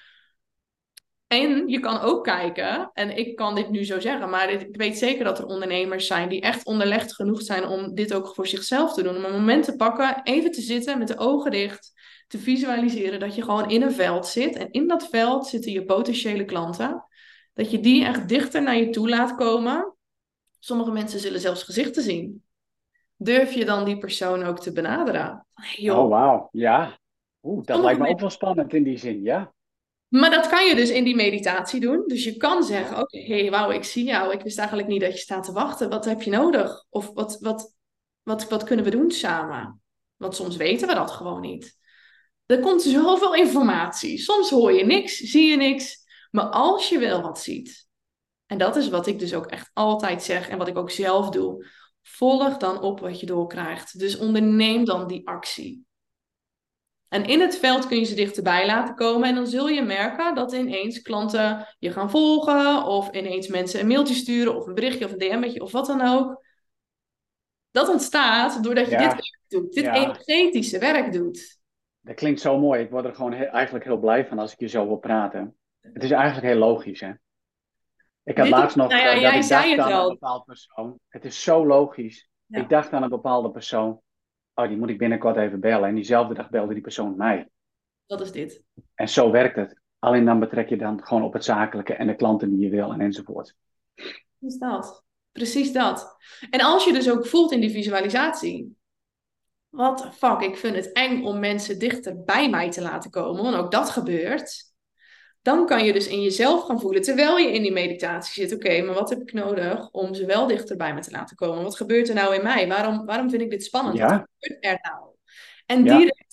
En je kan ook kijken, en ik kan dit nu zo zeggen, maar ik weet zeker dat er ondernemers zijn die echt onderlegd genoeg zijn om dit ook voor zichzelf te doen. Om een moment te pakken, even te zitten met de ogen dicht, te visualiseren dat je gewoon in een veld zit. En in dat veld zitten je potentiële klanten. Dat je die echt dichter naar je toe laat komen. Sommige mensen zullen zelfs gezichten zien. Durf je dan die persoon ook te benaderen? Hey, oh joh, wauw, ja. Oeh, dat sommige lijkt me ook mensen. wel spannend in die zin, ja. Maar dat kan je dus in die meditatie doen. Dus je kan zeggen, oké, hey, wauw, ik zie jou. Ik wist eigenlijk niet dat je staat te wachten. Wat heb je nodig? Of wat kunnen we doen samen? Want soms weten we dat gewoon niet. Er komt zoveel informatie. Soms hoor je niks, zie je niks. Maar als je wel wat ziet, en dat is wat ik dus ook echt altijd zeg en wat ik ook zelf doe, volg dan op wat je doorkrijgt. Dus onderneem dan die actie. En in het veld kun je ze dichterbij laten komen. En dan zul je merken dat ineens klanten je gaan volgen. Of ineens mensen een mailtje sturen. Of een berichtje of een DM'tje of wat dan ook. Dat ontstaat doordat je dit Ja, werk doet. Dit ja. energetische werk doet. Dat klinkt zo mooi. Ik word er gewoon eigenlijk heel blij van als ik je zo wil praten. Het is eigenlijk heel logisch, hè. Ik had laatst nog Nou ja, dat jij ik zei dacht het aan een al. bepaald persoon. Het is zo logisch. Ik Ja, dacht aan een bepaalde persoon. Oh, die moet ik binnenkort even bellen. En diezelfde dag belde die persoon mij. dat is dit. En zo werkt het. Alleen dan betrek je dan gewoon op het zakelijke en de klanten die je wil en enzovoort. Precies dat. Precies dat. En als je dus ook voelt in die visualisatie. What the fuck, ik vind het eng om mensen dichter bij mij te laten komen. Want ook dat gebeurt. Dan kan je dus in jezelf gaan voelen, terwijl je in die meditatie zit. Oké, maar wat heb ik nodig om ze wel dichter bij me te laten komen? Wat gebeurt er nou in mij? Waarom vind ik dit spannend? Wat Ja, gebeurt er nou? En ja, direct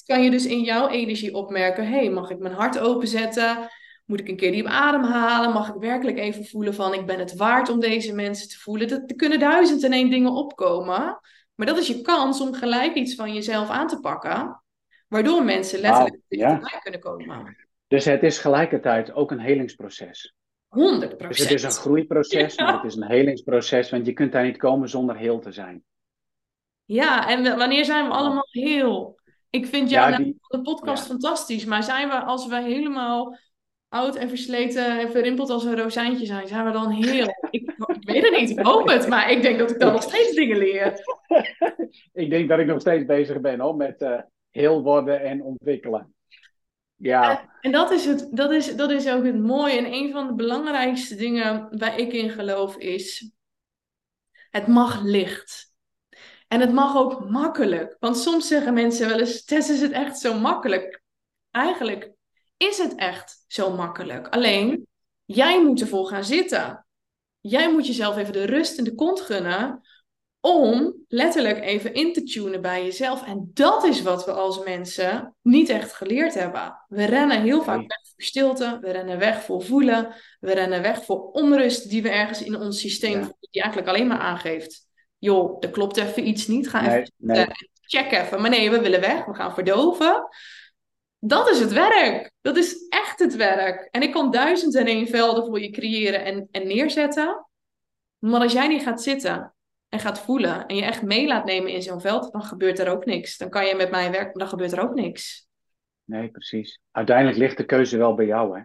kan je dus in jouw energie opmerken, hey, mag ik mijn hart openzetten? Moet ik een keer diep ademhalen? Mag ik werkelijk even voelen van, ik ben het waard om deze mensen te voelen? Er kunnen 1001 dingen opkomen. Maar dat is je kans om gelijk iets van jezelf aan te pakken. Waardoor mensen letterlijk Wauw, ja. dichterbij kunnen komen. Dus het is gelijkertijd ook een helingsproces. 100%. Dus het is een groeiproces, maar het is een helingsproces, want je kunt daar niet komen zonder heel te zijn. Ja, en wanneer zijn we Wauw. allemaal heel? Ik vind jouw Ja, naam van de podcast ja. fantastisch, maar zijn we, als we helemaal oud en versleten en verrimpeld als een rozijntje zijn we dan heel? Ik weet het niet, ik hoop het, maar ik denk dat ik dan nog steeds dingen leer. Ik denk dat ik nog steeds bezig ben hoor, met heel worden en ontwikkelen. Ja, En dat is ook het mooie. En een van de belangrijkste dingen waar ik in geloof is, het mag licht. En het mag ook makkelijk. Want soms zeggen mensen wel eens, Tess, is het echt zo makkelijk? Eigenlijk is het echt zo makkelijk. Alleen, jij moet ervoor gaan zitten. Jij moet jezelf even de rust in de kont gunnen om letterlijk even in te tunen bij jezelf. En dat is wat we als mensen niet echt geleerd hebben. We rennen heel vaak nee, weg voor stilte, we rennen weg voor voelen, we rennen weg voor onrust die we ergens in ons systeem ja, voelen, die eigenlijk alleen maar aangeeft, joh, er klopt even iets niet, ga even nee, check even. Maar nee, we willen weg, we gaan verdoven. Dat is het werk. Dat is echt het werk. En ik kan 1001 velden voor je creëren en neerzetten. Maar als jij niet gaat zitten en gaat voelen en je echt mee laat nemen in zo'n veld, dan gebeurt er ook niks. Dan kan je met mij werken, maar dan gebeurt er ook niks. nee, precies. Uiteindelijk ligt de keuze wel bij jou, hè.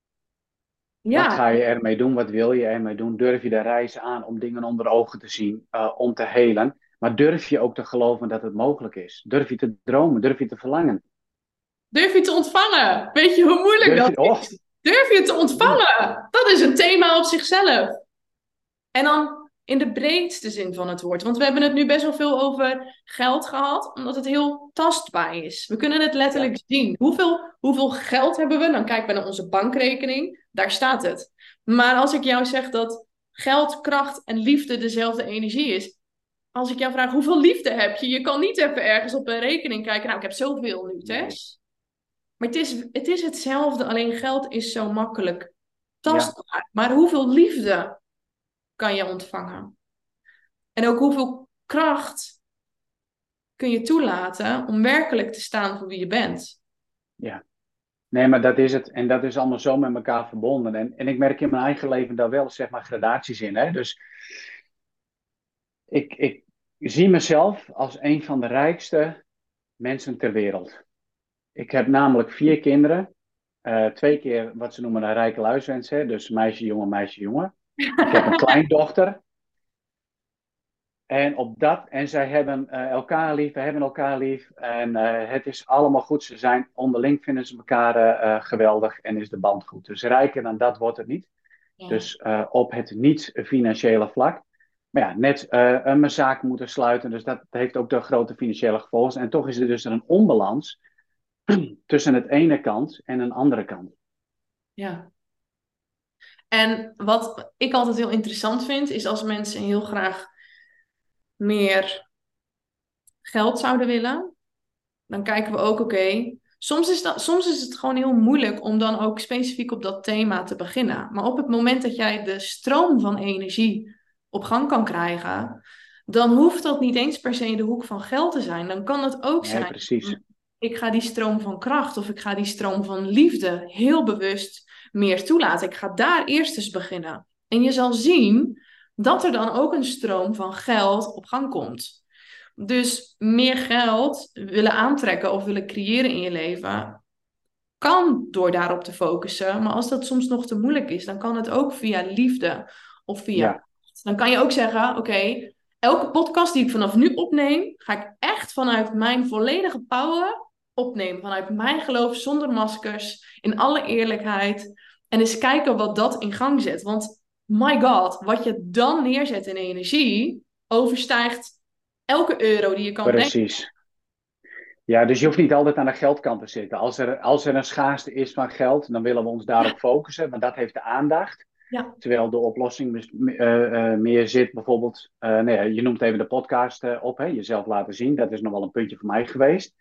Wat Ja, ga je ermee doen? Wat wil je ermee doen? Durf je de reis aan om dingen onder ogen te zien, om te helen? Maar durf je ook te geloven dat het mogelijk is? Durf je te dromen? Durf je te verlangen? durf je te ontvangen? Weet je hoe moeilijk Durf dat je, oh, is? Durf je te ontvangen? Dat is een thema op zichzelf. En dan in de breedste zin van het woord. Want we hebben het nu best wel veel over geld gehad, omdat het heel tastbaar is. We kunnen het ja, letterlijk zien. Hoeveel geld hebben we? Dan kijken we naar onze bankrekening. Daar staat het. Maar als ik jou zeg dat geld, kracht en liefde dezelfde energie is. Als ik jou vraag hoeveel liefde heb je? Je kan niet even ergens op een rekening kijken. Nou, ik heb zoveel nu, nee, Tess. Maar het is hetzelfde. Alleen geld is zo makkelijk ja, tastbaar. Maar hoeveel liefde kan je ontvangen? En ook hoeveel kracht kun je toelaten om werkelijk te staan voor wie je bent? ja. Nee, maar dat is het. En dat is allemaal zo met elkaar verbonden. En ik merk in mijn eigen leven daar wel, zeg maar, gradaties in. Hè? Dus ik zie mezelf als een van de rijkste mensen ter wereld. Ik heb namelijk 4 kinderen. 2 keer wat ze noemen een rijke luiswens. Hè? Dus meisje, jongen, meisje, jongen. Ik heb een kleindochter. En zij hebben elkaar lief, we hebben elkaar lief. En het is allemaal goed. Ze zijn onderling, vinden ze elkaar geweldig en is de band goed. Dus rijker dan dat wordt het niet. Ja. Dus op het niet-financiële vlak. Maar ja, net mijn zaak moeten sluiten. Dus dat heeft ook de grote financiële gevolgen. En toch is er dus een onbalans tussen het ene kant en een andere kant. Ja. En wat ik altijd heel interessant vind, is als mensen heel graag meer geld zouden willen, dan kijken we ook, oké, soms is het gewoon heel moeilijk om dan ook specifiek op dat thema te beginnen. Maar op het moment dat jij de stroom van energie op gang kan krijgen, dan hoeft dat niet eens per se in de hoek van geld te zijn. Dan kan het ook Nee, zijn, precies. ik ga die stroom van kracht of ik ga die stroom van liefde heel bewust meer toelaten. Ik ga daar eerst eens beginnen. En je zal zien dat er dan ook een stroom van geld op gang komt. Dus meer geld willen aantrekken of willen creëren in je leven kan door daarop te focussen. Maar als dat soms nog te moeilijk is, dan kan het ook via liefde of via. Ja, Dan kan je ook zeggen: oké, elke podcast die ik vanaf nu opneem, ga ik echt vanuit mijn volledige power opnemen. Vanuit mijn geloof, zonder maskers, in alle eerlijkheid. En eens kijken wat dat in gang zet. Want my god, wat je dan neerzet in energie, overstijgt elke euro die je kan bedenken. precies. Ja, dus je hoeft niet altijd aan de geldkant te zitten. Als er een schaarste is van geld, dan willen we ons daarop focussen, want dat heeft de aandacht. Ja, Terwijl de oplossing meer zit, bijvoorbeeld, nee, je noemt even de podcast op, hè, jezelf laten zien. Dat is nog wel een puntje voor mij geweest.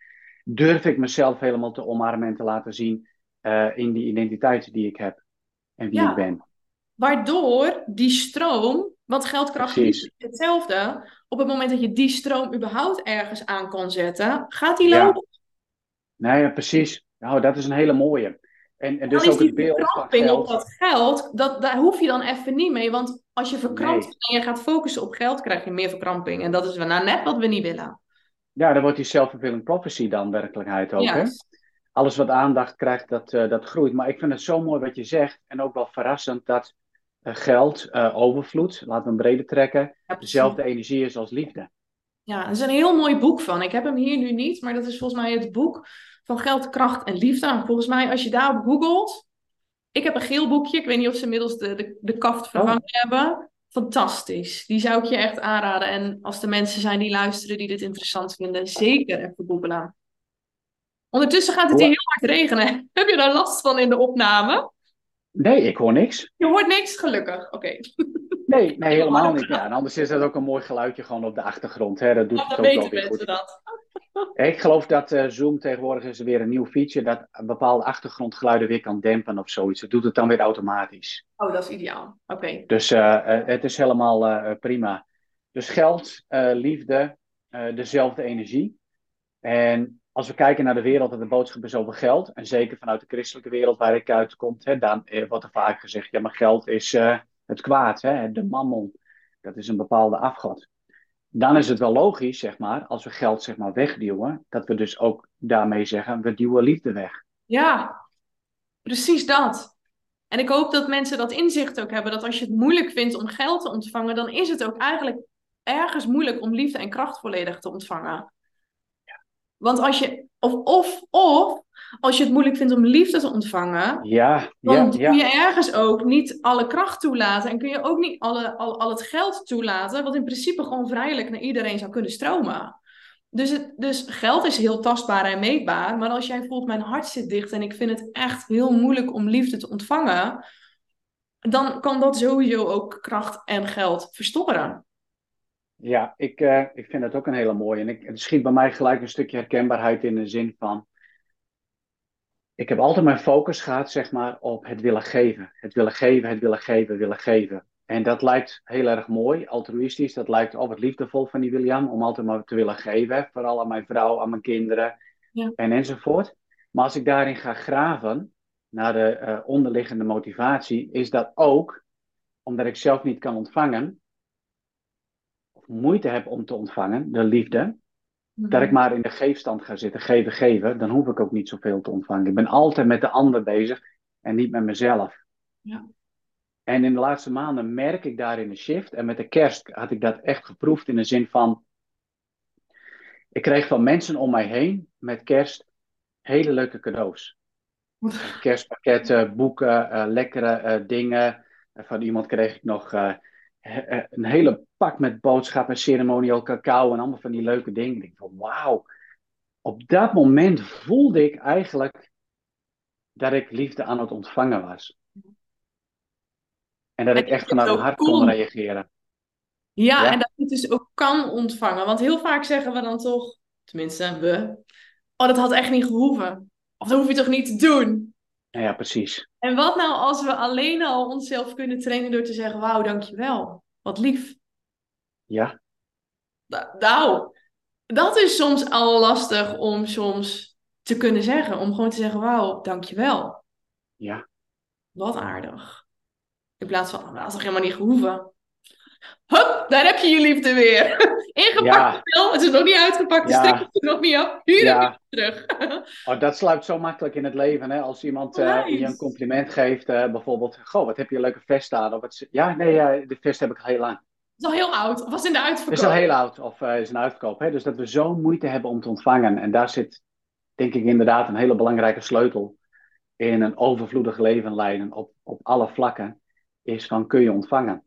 durf ik mezelf helemaal te omarmen en te laten zien in die identiteit die ik heb en wie ik Ja, ben. waardoor die stroom, want geld, kracht en liefde Precies. is hetzelfde. Op het moment dat je die stroom überhaupt ergens aan kan zetten, gaat die Ja, lopen. nee, ja, precies. Nou, dat is een hele mooie. En Dan dus is ook die het beeld van verkramping op geld. dat geld, daar hoef je dan even niet mee. Want als je verkrampt Nee. bent en je gaat focussen op geld, krijg je meer verkramping. En dat is nou net wat we niet willen. Ja, dan wordt die self-fulfilling prophecy dan werkelijkheid ook, hè? Juist. Alles wat aandacht krijgt, dat groeit. Maar ik vind het zo mooi wat je zegt. En ook wel verrassend dat geld, overvloed, laten we hem breder trekken, Ja, precies. dezelfde energie is als liefde. Ja, er is een heel mooi boek van. Ik heb hem hier nu niet, maar dat is volgens mij het boek van Geld, Kracht en Liefde. En volgens mij, als je daarop googelt. Ik heb een geel boekje. Ik weet niet of ze inmiddels de kaft vervangen Oh, hebben. Fantastisch. Die zou ik je echt aanraden. En als er mensen zijn die luisteren die dit interessant vinden, zeker even googelen. Ondertussen gaat het hier hoe- heel hard regenen. Heb je daar last van in de opname? nee, ik hoor niks. Je hoort niks, gelukkig. Oké. Nee, nee, Heel helemaal hard niet. Ja, en praten. anders is dat ook een mooi geluidje gewoon op de achtergrond. Hè? Dat doet Ja, het dan ook wel weten weer mensen goed. dat. Ik geloof dat Zoom tegenwoordig is er weer een nieuw feature dat bepaalde achtergrondgeluiden weer kan dempen of zoiets. Dat doet het dan weer automatisch. Oh, dat is ideaal. Oké. Dus het is helemaal prima. Dus geld, liefde, dezelfde energie. En als we kijken naar de wereld en de boodschap is over geld, en zeker vanuit de christelijke wereld waar ik uitkom, dan wordt er vaak gezegd, ja, maar geld is het kwaad, hè, de mammon. Dat is een bepaalde afgod. Dan is het wel logisch, zeg maar, als we geld zeg maar wegduwen, dat we dus ook daarmee zeggen, we duwen liefde weg. Ja, precies dat. En ik hoop dat mensen dat inzicht ook hebben, dat als je het moeilijk vindt om geld te ontvangen, dan is het ook eigenlijk ergens moeilijk om liefde en kracht volledig te ontvangen. Want als je, of als je het moeilijk vindt om liefde te ontvangen, Ja, ja, dan kun je ja, ergens ook niet alle kracht toelaten en kun je ook niet al het geld toelaten, wat in principe gewoon vrijelijk naar iedereen zou kunnen stromen. Dus geld is heel tastbaar en meetbaar, maar als jij voelt mijn hart zit dicht en ik vind het echt heel moeilijk om liefde te ontvangen, dan kan dat sowieso ook kracht en geld verstoren. ja, ik vind dat ook een hele mooie. En het schiet bij mij gelijk een stukje herkenbaarheid in de zin van, ik heb altijd mijn focus gehad, zeg maar, op het willen geven. Het willen geven, het willen geven, willen geven. En dat lijkt heel erg mooi, altruïstisch. Dat lijkt wat liefdevol van die William, om altijd maar te willen geven. Hè, vooral aan mijn vrouw, aan mijn kinderen Ja. en enzovoort. Maar als ik daarin ga graven, naar de onderliggende motivatie, is dat ook, omdat ik zelf niet kan ontvangen, of moeite heb om te ontvangen, de liefde, dat ik Mhm. maar in de geefstand ga zitten, geven, geven, dan hoef ik ook niet zoveel te ontvangen. Ik ben altijd met de ander bezig en niet met mezelf. Ja. En in de laatste maanden merk ik daarin een shift. En met de kerst had ik dat echt geproefd in de zin van, ik kreeg van mensen om mij heen met kerst hele leuke cadeaus. Kerstpakketten, boeken, lekkere dingen. Van iemand kreeg ik nog een hele pak met boodschappen, ceremonieel cacao en allemaal van die leuke dingen. Ik denk van wauw. Op dat moment voelde ik eigenlijk dat ik liefde aan het ontvangen was. En dat En ik dat echt je het vanuit mijn ook hart kon kon. reageren. Ja, en Ja? dat je het dus ook kan ontvangen. Want heel vaak zeggen we dan toch, tenminste we, oh dat had echt niet gehoeven. Of dat hoef je toch niet te doen. Ja, precies. En wat nou als we alleen al onszelf kunnen trainen door te zeggen, wauw, dankjewel. Wat lief. Ja, Nou, dat is soms al lastig om soms te kunnen zeggen. Om gewoon te zeggen, wauw, dankjewel. ja, Wat aardig. In plaats van, dat had toch helemaal niet gehoeven. Hup, daar heb je je liefde weer. Ingepakt ja, spel, het is nog niet uitgepakt, de strik ja, is er nog niet af. Hier heb je ja. het terug. Oh, dat sluipt zo makkelijk in het leven. Hè? Als iemand je een Nice. compliment geeft, bijvoorbeeld, goh, wat heb je een leuke vest aan? Of wat, ja, nee, de vest heb ik al heel lang. Het is al heel oud, was in de Het is al uitverkoop. heel oud, of is een uitverkoop. Hè? Dus dat we zo moeite hebben om te ontvangen. En daar zit, denk ik, inderdaad een hele belangrijke sleutel in een overvloedig leven leiden op alle vlakken. Is van, kun je ontvangen?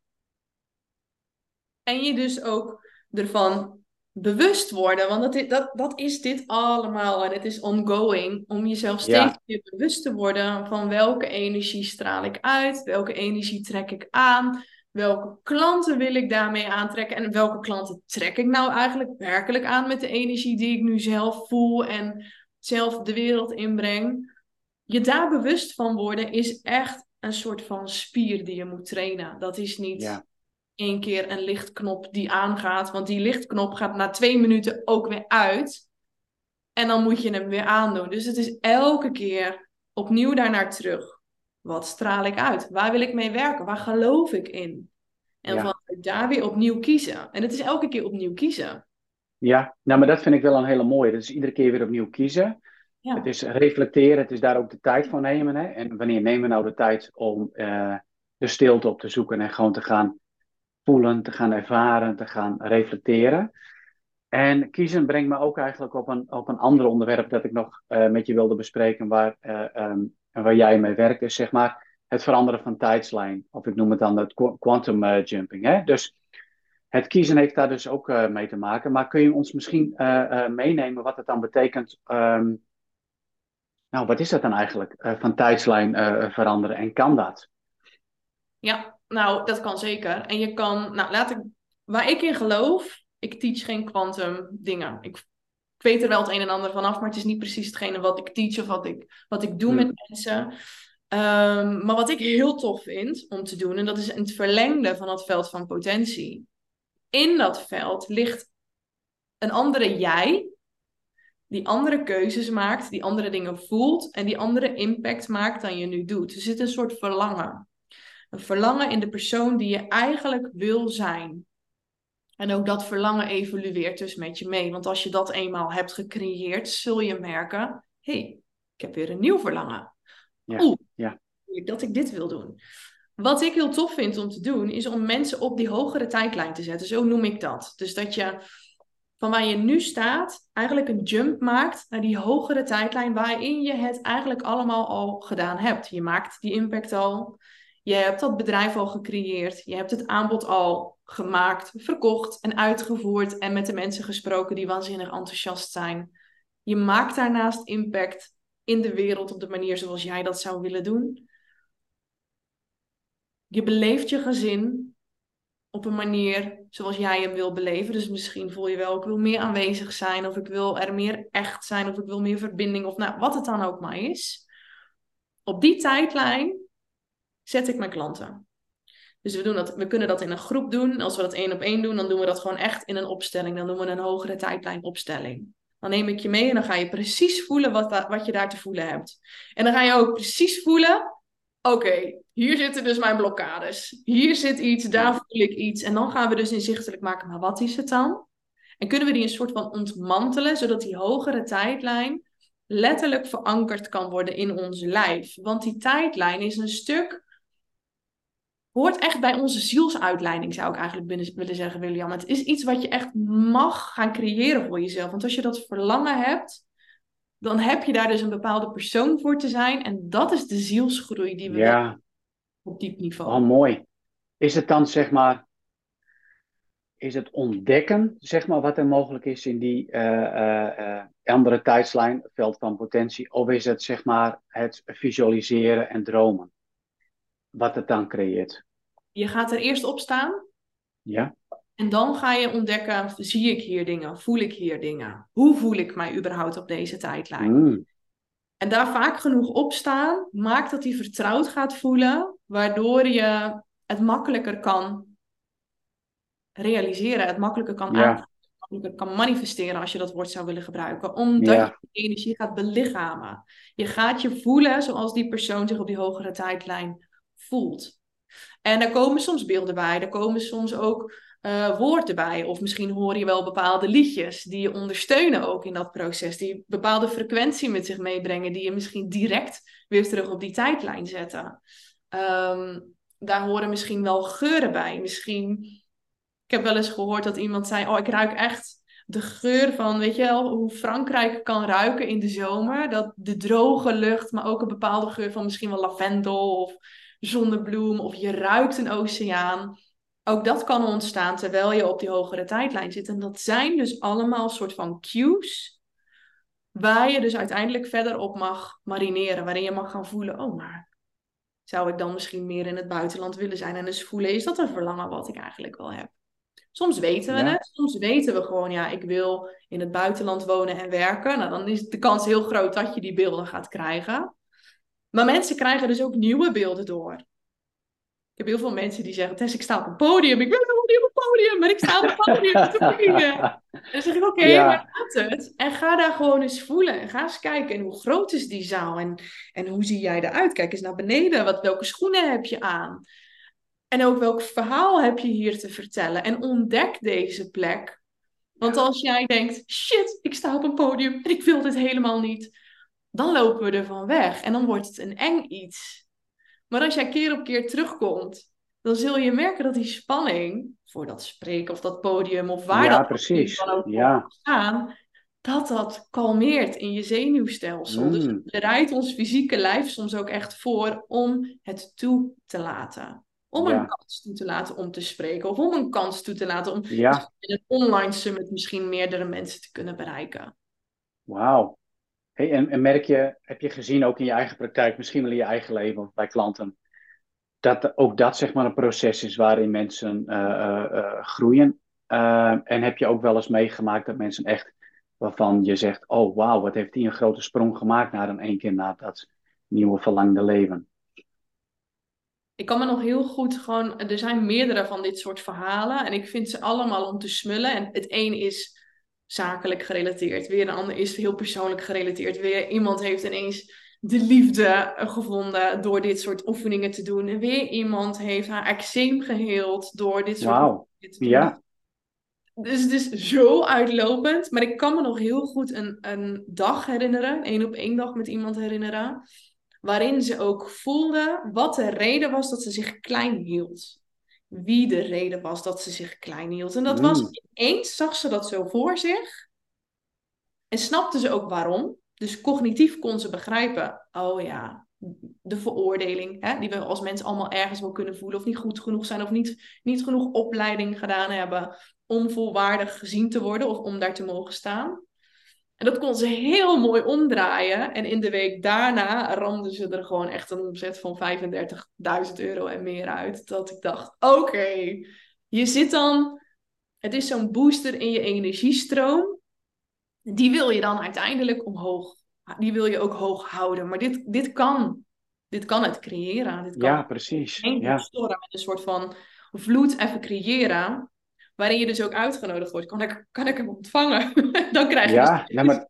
En je dus ook ervan bewust worden. Want dat is dit allemaal. En het is ongoing. Om jezelf steeds Ja, weer bewust te worden van welke energie straal ik uit. Welke energie trek ik aan. Welke klanten wil ik daarmee aantrekken. En welke klanten trek ik nou eigenlijk werkelijk aan met de energie die ik nu zelf voel. En zelf de wereld inbreng. Je daar bewust van worden is echt een soort van spier die je moet trainen. Dat is niet 1 keer een lichtknop die aangaat. Want die lichtknop gaat na 2 minuten ook weer uit. En dan moet je hem weer aandoen. Dus het is elke keer opnieuw daarnaar terug. Wat straal ik uit? Waar wil ik mee werken? Waar geloof ik in? En vanuit daar weer opnieuw kiezen. En het is elke keer opnieuw kiezen. Ja, nou, maar dat vind ik wel een hele mooie. Dat is iedere keer weer opnieuw kiezen. Ja. Het is reflecteren, het is daar ook de tijd voor nemen. Hè? En wanneer nemen we nou de tijd om de stilte op te zoeken en gewoon te gaan voelen, te gaan ervaren, te gaan reflecteren. En kiezen brengt me ook eigenlijk op een ander onderwerp dat ik nog met je wilde bespreken, waar jij mee werkt, is zeg maar het veranderen van tijdslijn. Of ik noem het dan het quantum jumping. Hè? Dus het kiezen heeft daar dus ook mee te maken. Maar kun je ons misschien meenemen wat het dan betekent? Nou, wat is dat dan eigenlijk? Van tijdslijn veranderen en kan dat? Ja, nou, dat kan zeker. En je kan, waar ik in geloof, ik teach geen quantum dingen. Ik weet er wel het een en ander vanaf, maar het is niet precies hetgene wat ik teach of wat ik doe met mensen. Maar wat ik heel tof vind om te doen, en dat is in het verlengde van het veld van potentie. In dat veld ligt een andere jij, die andere keuzes maakt, die andere dingen voelt en die andere impact maakt dan je nu doet. Er zit een soort verlangen. Een verlangen in de persoon die je eigenlijk wil zijn. En ook dat verlangen evolueert dus met je mee. Want als je dat eenmaal hebt gecreëerd, zul je merken, hey, ik heb weer een nieuw verlangen. Dat ik dit wil doen. Wat ik heel tof vind om te doen, is om mensen op die hogere tijdlijn te zetten. Zo noem ik dat. Dus dat je van waar je nu staat, eigenlijk een jump maakt naar die hogere tijdlijn, waarin je het eigenlijk allemaal al gedaan hebt. Je maakt die impact al. Je hebt dat bedrijf al gecreëerd. Je hebt het aanbod al gemaakt, verkocht en uitgevoerd. En met de mensen gesproken die waanzinnig enthousiast zijn. Je maakt daarnaast impact in de wereld op de manier zoals jij dat zou willen doen. Je beleeft je gezin op een manier zoals jij hem wil beleven. Dus misschien voel je wel, ik wil meer aanwezig zijn. Of ik wil er meer echt zijn. Of ik wil meer verbinding. Of nou, wat het dan ook maar is. Op die tijdlijn zet ik mijn klanten. Dus we kunnen dat in een groep doen. Als we dat 1 op 1 doen, dan doen we dat gewoon echt in een opstelling. Dan doen we een hogere tijdlijn opstelling. Dan neem ik je mee en dan ga je precies voelen wat je daar te voelen hebt. En dan ga je ook precies voelen, oké, hier zitten dus mijn blokkades. Hier zit iets, daar voel ik iets. En dan gaan we dus inzichtelijk maken, maar wat is het dan? En kunnen we die een soort van ontmantelen, zodat die hogere tijdlijn letterlijk verankerd kan worden in ons lijf. Want die tijdlijn is een stuk, hoort echt bij onze zielsuitleiding, zou ik eigenlijk willen zeggen, William. Het is iets wat je echt mag gaan creëren voor jezelf. Want als je dat verlangen hebt, dan heb je daar dus een bepaalde persoon voor te zijn. En dat is de zielsgroei die we willen op diep niveau. Oh, mooi. Is het dan, zeg maar, is het ontdekken, zeg maar, wat er mogelijk is in die andere tijdslijn, het veld van potentie, of is het, zeg maar, het visualiseren en dromen, wat het dan creëert? Je gaat er eerst op staan. Ja. En dan ga je ontdekken, zie ik hier dingen? Voel ik hier dingen? Hoe voel ik mij überhaupt op deze tijdlijn? En daar vaak genoeg op staan, maakt dat hij vertrouwd gaat voelen, waardoor je het makkelijker kan realiseren, het makkelijker kan aanpakken, makkelijker kan manifesteren als je dat woord zou willen gebruiken. Omdat je die energie gaat belichamen. Je gaat je voelen zoals die persoon zich op die hogere tijdlijn voelt. En daar komen soms beelden bij, daar komen soms ook woorden bij. Of misschien hoor je wel bepaalde liedjes die je ondersteunen ook in dat proces. Die bepaalde frequentie met zich meebrengen, die je misschien direct weer terug op die tijdlijn zetten. Daar horen misschien wel geuren bij. Ik heb wel eens gehoord dat iemand zei, oh, ik ruik echt de geur van, weet je wel, hoe Frankrijk kan ruiken in de zomer. Dat de droge lucht, maar ook een bepaalde geur van misschien wel lavendel of zonnebloem. Of je ruikt een oceaan. Ook dat kan ontstaan terwijl je op die hogere tijdlijn zit. En dat zijn dus allemaal soort van cues waar je dus uiteindelijk verder op mag marineren. Waarin je mag gaan voelen, oh, maar zou ik dan misschien meer in het buitenland willen zijn? En dus voelen, is dat een verlangen wat ik eigenlijk wel heb? Soms weten we Ja, het, soms weten we gewoon, ja, ik wil in het buitenland wonen en werken. Nou, dan is de kans heel groot dat je die beelden gaat krijgen. Maar mensen krijgen dus ook nieuwe beelden door. Ik heb heel veel mensen die zeggen, Tess, ik sta op een podium. Ik ben helemaal niet op een podium, maar ik sta op een podium te vliegen. En dan zeg ik, oké, waar ja, gaat het? En ga daar gewoon eens voelen. En ga eens kijken, en hoe groot is die zaal? En hoe zie jij eruit? Kijk eens naar beneden. Welke schoenen heb je aan? En ook welk verhaal heb je hier te vertellen? En ontdek deze plek. Want als jij denkt, shit, ik sta op een podium en ik wil dit helemaal niet. Dan lopen we ervan weg. En dan wordt het een eng iets. Maar als jij keer op keer terugkomt, dan zul je merken dat die spanning voor dat spreken of dat podium of waar ja, dat podium precies. dan ook voor Ja. mag staan, dat dat kalmeert in je zenuwstelsel. Dus het Mm, bereidt ons fysieke lijf soms ook echt voor om het toe te laten. Om een ja, kans toe te laten om te spreken of om een kans toe te laten om ja, in een online summit misschien meerdere mensen te kunnen bereiken. wauw. Hey, en heb je gezien ook in je eigen praktijk, misschien wel in je eigen leven of bij klanten, dat ook dat zeg maar een proces is waarin mensen groeien? En heb je ook wel eens meegemaakt dat mensen echt, waarvan je zegt, oh wauw, wat heeft die een grote sprong gemaakt na dan één keer na dat nieuwe verlangde leven? Ik kan me nog heel goed gewoon, er zijn meerdere van dit soort verhalen en ik vind ze allemaal om te smullen. En het een is zakelijk gerelateerd, weer een ander is heel persoonlijk gerelateerd. Weer iemand heeft ineens de liefde gevonden door dit soort oefeningen te doen. En weer iemand heeft haar eczeem geheeld door dit soort Wauw, oefeningen te doen. ja, Dus het is zo uitlopend. Maar ik kan me nog heel goed een dag herinneren, een 1-op-1 dag met iemand herinneren, waarin ze ook voelde wat de reden was dat ze zich klein hield. Wie de reden was dat ze zich klein hield. En dat was, mm, ineens zag ze dat zo voor zich en snapte ze ook waarom. Dus cognitief kon ze begrijpen, oh ja, de veroordeling, hè, die we als mensen allemaal ergens wel kunnen voelen, of niet goed genoeg zijn, of niet genoeg opleiding gedaan hebben om volwaardig gezien te worden of om daar te mogen staan. En dat kon ze heel mooi omdraaien. En in de week daarna ramden ze er gewoon echt een omzet van 35.000 euro en meer uit. Dat ik dacht, oké, je zit dan, het is zo'n booster in je energiestroom. Die wil je dan uiteindelijk omhoog. Die wil je ook hoog houden. Maar dit kan. Dit kan het creëren. Dit ja, kan precies, een ja, storm en een soort van vloed even creëren. Waarin je dus ook uitgenodigd wordt. Kan ik hem ontvangen? Dan krijg je dus ja, nou, maar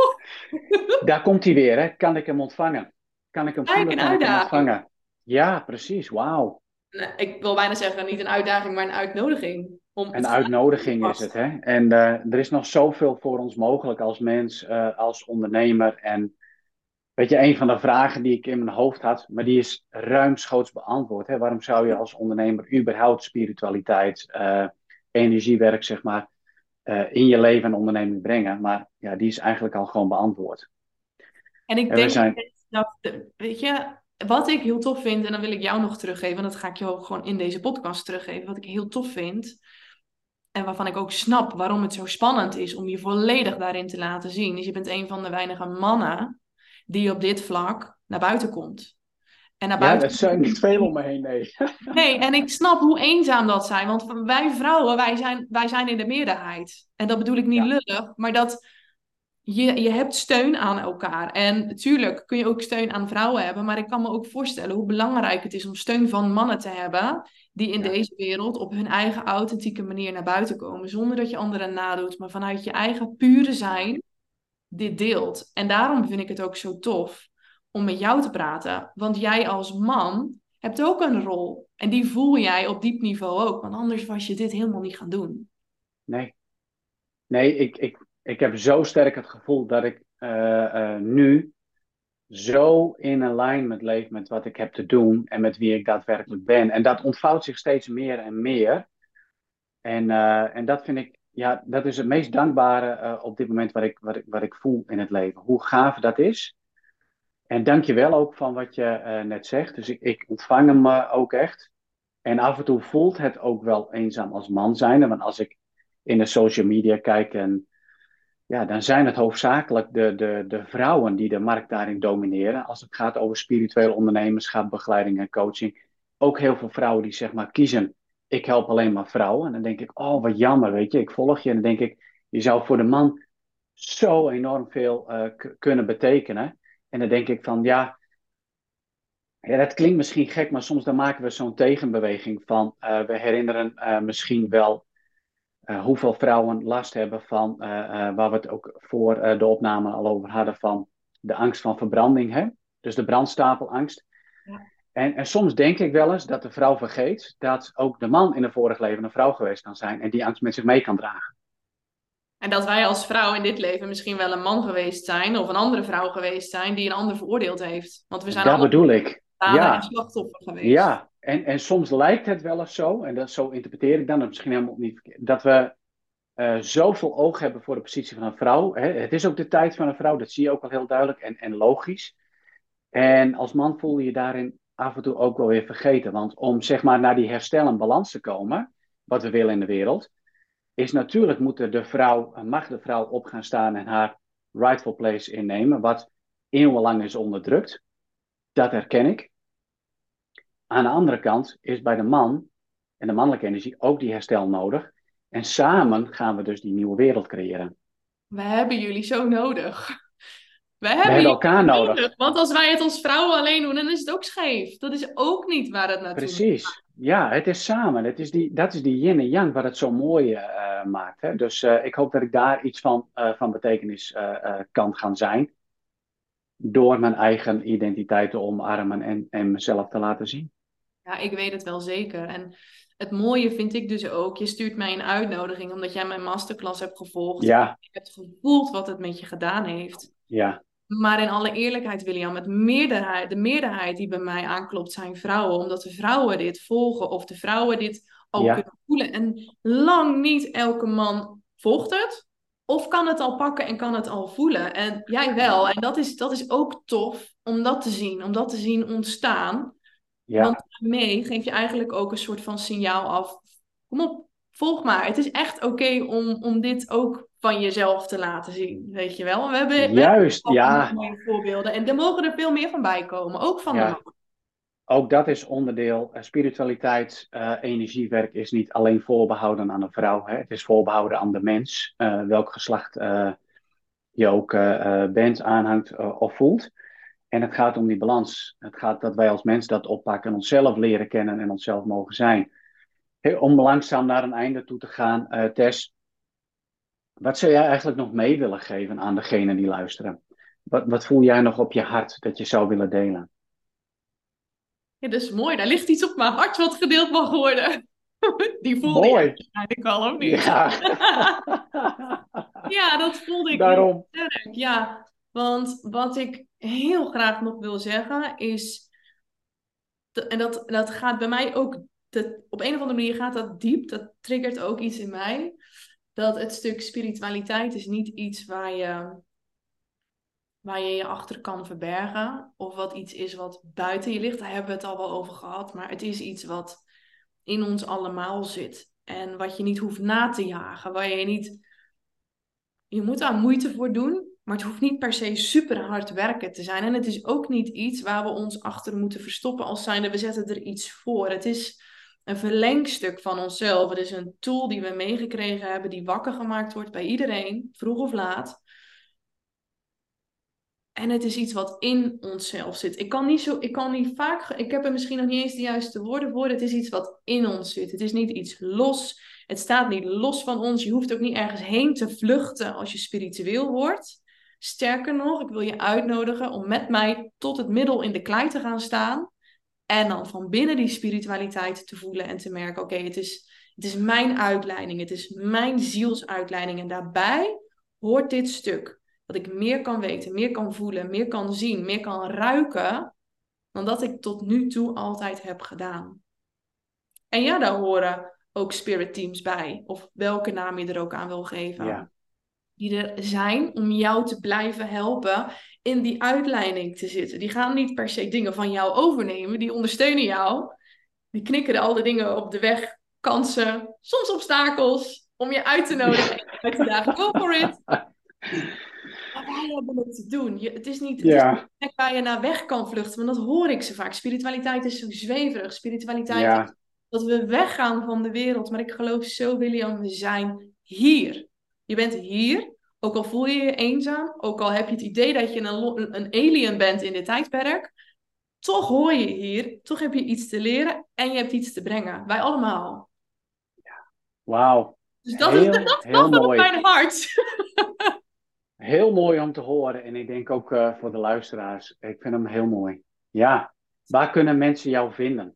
daar komt hij weer, hè? Kan ik hem ontvangen? Kan ik hem eigenlijk voelen? een Kan ik hem uitdaging. ontvangen? Ja, precies, wauw. Nee, ik wil bijna zeggen, niet een uitdaging, maar een uitnodiging. Om Een het gelijk te uitnodiging is het, passen. hè? En er is nog zoveel voor ons mogelijk als mens, als ondernemer. En weet je, een van de vragen die ik in mijn hoofd had, maar die is ruimschoots beantwoord. Hè? Waarom zou je als ondernemer überhaupt spiritualiteit, energiewerk, zeg maar, in je leven en onderneming brengen? Maar ja, die is eigenlijk al gewoon beantwoord. En ik En we denk ook zijn, dat, weet je, wat ik heel tof vind, en dan wil ik jou nog teruggeven, en dat ga ik je ook gewoon in deze podcast teruggeven, wat ik heel tof vind, en waarvan ik ook snap waarom het zo spannend is om je volledig daarin te laten zien, is je bent een van de weinige mannen die op dit vlak naar buiten komt. En naar ja, dat buiten zijn niet veel om me heen, nee. Nee, en ik snap hoe eenzaam dat zijn. Want wij vrouwen, wij zijn in de meerderheid. En dat bedoel ik niet Ja, lullig, maar dat je hebt steun aan elkaar. En natuurlijk kun je ook steun aan vrouwen hebben. Maar ik kan me ook voorstellen hoe belangrijk het is om steun van mannen te hebben. Die in ja, deze wereld op hun eigen authentieke manier naar buiten komen. Zonder dat je anderen nadoet, maar vanuit je eigen pure ja, zijn dit deelt. En daarom vind ik het ook zo tof om met jou te praten. Want jij als man hebt ook een rol. En die voel jij op diep niveau ook. Want anders was je dit helemaal niet gaan doen. nee. Nee, ik heb zo sterk het gevoel dat ik nu zo in alignment leef met wat ik heb te doen en met wie ik daadwerkelijk ben. En dat ontvouwt zich steeds meer en meer. En dat vind ik, ja, dat is het meest dankbare op dit moment wat ik voel in het leven. Hoe gaaf dat is. En dank je wel ook van wat je net zegt. Dus ik ontvang hem ook echt. En af en toe voelt het ook wel eenzaam als man zijnde. Want als ik in de social media kijk en ja, dan zijn het hoofdzakelijk de vrouwen die de markt daarin domineren. Als het gaat over spiritueel ondernemerschap, begeleiding en coaching. Ook heel veel vrouwen die zeg maar kiezen. ik help alleen maar vrouwen. En dan denk ik, oh wat jammer, weet je, ik volg je. En dan denk ik, je zou voor de man zo enorm veel kunnen betekenen. En dan denk ik van, ja, dat klinkt misschien gek, maar soms dan maken we zo'n tegenbeweging van, we herinneren misschien wel hoeveel vrouwen last hebben van, waar we het ook voor de opname al over hadden, van de angst van verbranding, hè? Dus de brandstapelangst. Ja. En soms denk ik wel eens dat de vrouw vergeet dat ook de man in een vorig leven een vrouw geweest kan zijn en die angst met zich mee kan dragen. En dat wij als vrouw in dit leven misschien wel een man geweest zijn of een andere vrouw geweest zijn die een ander veroordeeld heeft. Want we zijn Dat bedoel allemaal ik. dader en Ja, slachtoffer geweest. ja. En soms lijkt het wel eens zo, en dat, zo interpreteer ik dan, dat is misschien helemaal niet verkeerd, dat we zoveel oog hebben voor de positie van een vrouw. Hè. Het is ook de tijd van een vrouw, dat zie je ook al heel duidelijk en logisch. En als man voel je je daarin af en toe ook wel weer vergeten. Want om zeg maar naar die herstel en balans te komen, wat we willen in de wereld, is natuurlijk mag de vrouw op gaan staan en haar rightful place innemen, wat eeuwenlang is onderdrukt. Dat herken ik. Aan de andere kant is bij de man en de mannelijke energie ook die herstel nodig. En samen gaan we dus die nieuwe wereld creëren. We hebben jullie zo nodig. We We hebben hebben jullie elkaar nodig. nodig. Want als wij het als vrouwen alleen doen, dan is het ook scheef. Dat is ook niet waar het naartoe moet. Precies. Ja, het is samen. Dat is die yin en yang wat het zo mooi maakt. Hè? Dus ik hoop dat ik daar iets van betekenis kan gaan zijn. Door mijn eigen identiteit te omarmen en mezelf te laten zien. Ja, ik weet het wel zeker. En het mooie vind ik dus ook, je stuurt mij een uitnodiging omdat jij mijn masterclass hebt gevolgd. Ja, Je hebt gevoeld wat het met je gedaan heeft. ja, Maar in alle eerlijkheid, William, de meerderheid die bij mij aanklopt zijn vrouwen. Omdat de vrouwen dit volgen of de vrouwen dit al ja, kunnen voelen. En lang niet elke man volgt het. Of kan het al pakken en kan het al voelen. En jij wel. En dat is ook tof om dat te zien. Om dat te zien ontstaan. Want ja. daarmee geef je eigenlijk ook een soort van signaal af. Kom op, volg maar. Het is echt oké om dit ook van jezelf te laten zien. Weet je wel? We hebben Juist, al ja, mooie voorbeelden. En er mogen er veel meer van bij komen. Ook van de ja. man. Ook dat is onderdeel. Spiritualiteit, energiewerk is niet alleen voorbehouden aan een vrouw. Hè. Het is voorbehouden aan de mens. Welk geslacht je ook bent, aanhangt of voelt. En het gaat om die balans. Het gaat dat wij als mens dat oppakken, onszelf leren kennen en onszelf mogen zijn. Hey, om langzaam naar een einde toe te gaan, Tess, wat zou jij eigenlijk nog mee willen geven aan degenen die luisteren? Wat voel jij nog op je hart dat je zou willen delen? Ja, dat is mooi. Daar ligt iets op mijn hart wat gedeeld mag worden. Die voelde je Mooi. waarschijnlijk al, of niet? Ja, Ja, dat voelde ik daarom. heel sterk. Ja, want wat ik heel graag nog wil zeggen is... En dat gaat bij mij ook... op een of andere manier gaat dat diep. Dat triggert ook iets in mij. Dat het stuk spiritualiteit is niet iets waar je je achter kan verbergen. Of wat iets is wat buiten je ligt. Daar hebben we het al wel over gehad. Maar het is iets wat in ons allemaal zit. En wat je niet hoeft na te jagen. Waar je niet... Je moet daar moeite voor doen. Maar het hoeft niet per se super hard werken te zijn. En het is ook niet iets waar we ons achter moeten verstoppen als zijnde we zetten er iets voor. Het is een verlengstuk van onszelf. Het is een tool die we meegekregen hebben, die wakker gemaakt wordt bij iedereen, vroeg of laat. En het is iets wat in onszelf zit. Ik heb er misschien nog niet eens de juiste woorden voor. Het is iets wat in ons zit. Het is niet iets los. Het staat niet los van ons. Je hoeft ook niet ergens heen te vluchten als je spiritueel wordt. Sterker nog, ik wil je uitnodigen om met mij tot het middel in de klei te gaan staan. En dan van binnen die spiritualiteit te voelen en te merken, oké, het is mijn uitleiding. Het is mijn zielsuitleiding. En daarbij hoort dit stuk. Dat ik meer kan weten, meer kan voelen, meer kan zien, meer kan ruiken. Dan dat ik tot nu toe altijd heb gedaan. En ja, daar horen ook spirit teams bij. Of welke naam je er ook aan wil geven. Ja. Die er zijn om jou te blijven helpen in die uitleiding te zitten. Die gaan niet per se dingen van jou overnemen. Die ondersteunen jou. Die knikken al de dingen op de weg. Kansen, soms obstakels. Om je uit te nodigen en uit te dagen. Go for it. Maar wij hebben het te doen. Het is niet Ja, plek waar je naar weg kan vluchten. Want dat hoor ik zo vaak. Spiritualiteit is zo zweverig. Spiritualiteit is ja, Dat we weggaan van de wereld. Maar ik geloof zo, William, we zijn hier. Je bent hier. Ook al voel je je eenzaam. Ook al heb je het idee dat je een alien bent in dit tijdperk. Toch hoor je hier. Toch heb je iets te leren. En je hebt iets te brengen. Wij allemaal. Wauw. Dus dat is heel op mooi. mijn hart. Heel mooi om te horen. En ik denk ook voor de luisteraars. Ik vind hem heel mooi. Ja. Waar kunnen mensen jou vinden?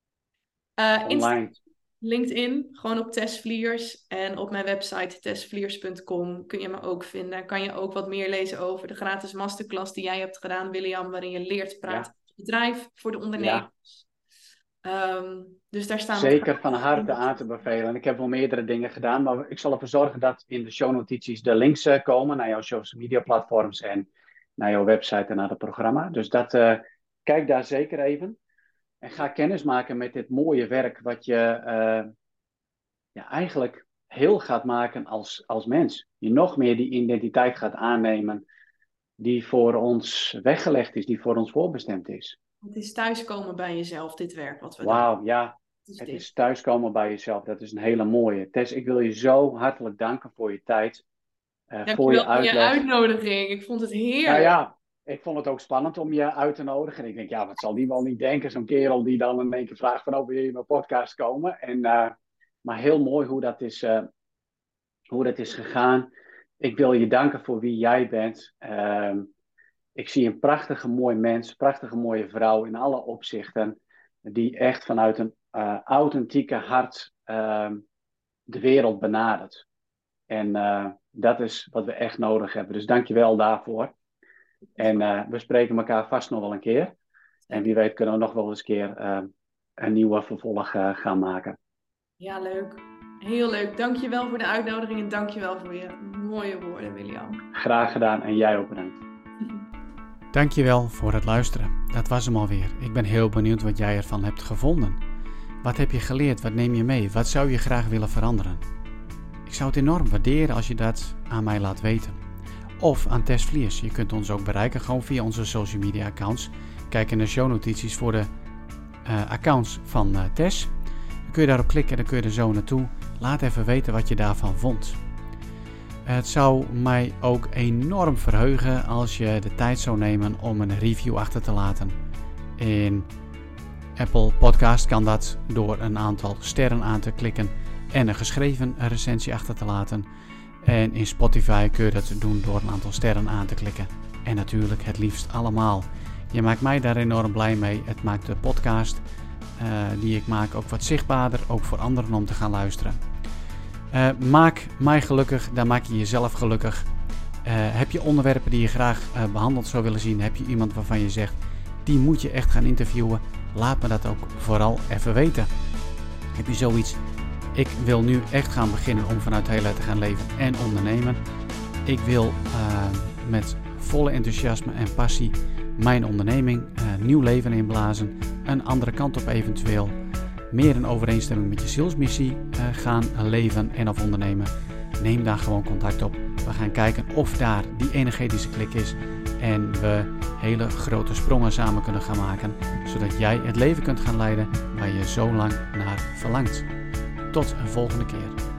Online. LinkedIn, gewoon op Tess Vliers. En op mijn website tessvliers.com kun je me ook vinden. Kan je ook wat meer lezen over de gratis masterclass die jij hebt gedaan, William. Waarin je leert praten met het bedrijf voor de ondernemers. Dus daar staan zeker van harte aan te bevelen. Ik heb wel meerdere dingen gedaan. Maar ik zal ervoor zorgen dat in de shownotities de links komen naar jouw social media platforms. En naar jouw website en naar het programma. Dus kijk daar zeker even. En ga kennis maken met dit mooie werk wat je eigenlijk heel gaat maken als mens. Je nog meer die identiteit gaat aannemen die voor ons weggelegd is, die voor ons voorbestemd is. Het is thuiskomen bij jezelf, dit werk wat we doen. Wauw, ja. Het is thuiskomen bij jezelf. Dat is een hele mooie. Tess, ik wil je zo hartelijk danken voor je tijd. Voor je uitleg. Voor je uitnodiging. Ik vond het heerlijk. Nou ja, ik vond het ook spannend om je uit te nodigen. En ik denk, ja, wat zal die wel niet denken? Zo'n kerel die dan in één keer vraagt van, wil je in mijn podcast komen? Maar heel mooi hoe dat is gegaan. Ik wil je danken voor wie jij bent. Ik zie een prachtige mooi mens, prachtige mooie vrouw in alle opzichten. Die echt vanuit een authentieke hart de wereld benadert. En dat is wat we echt nodig hebben. Dus dank je wel daarvoor. En we spreken elkaar vast nog wel een keer. En wie weet kunnen we nog wel eens een keer een nieuwe vervolg gaan maken. Ja, leuk. Heel leuk. Dank je wel voor de uitnodiging en dank je wel voor je mooie woorden, William. Graag gedaan en jij ook bedankt. Dankjewel voor het luisteren. Dat was hem alweer. Ik ben heel benieuwd wat jij ervan hebt gevonden. Wat heb je geleerd? Wat neem je mee? Wat zou je graag willen veranderen? Ik zou het enorm waarderen als je dat aan mij laat weten. Of aan Tess Vliers. Je kunt ons ook bereiken gewoon via onze social media accounts. Kijk in de shownotities voor de accounts van Tess. Dan kun je daarop klikken en dan kun je er zo naartoe. Laat even weten wat je daarvan vond. Het zou mij ook enorm verheugen als je de tijd zou nemen om een review achter te laten. In Apple Podcast kan dat door een aantal sterren aan te klikken en een geschreven recensie achter te laten. En in Spotify kun je dat doen door een aantal sterren aan te klikken. En natuurlijk het liefst allemaal. Je maakt mij daar enorm blij mee. Het maakt de podcast die ik maak ook wat zichtbaarder, ook voor anderen om te gaan luisteren. Maak mij gelukkig, dan maak je jezelf gelukkig. Heb je onderwerpen die je graag behandeld zou willen zien? Heb je iemand waarvan je zegt, die moet je echt gaan interviewen? Laat me dat ook vooral even weten. Heb je zoiets? Ik wil nu echt gaan beginnen om vanuit heelheid te gaan leven en ondernemen. Ik wil met volle enthousiasme en passie mijn onderneming nieuw leven inblazen. Een andere kant op eventueel. Meer in overeenstemming met je zielsmissie gaan leven en of ondernemen. Neem daar gewoon contact op. We gaan kijken of daar die energetische klik is. En we hele grote sprongen samen kunnen gaan maken. Zodat jij het leven kunt gaan leiden waar je zo lang naar verlangt. Tot een volgende keer.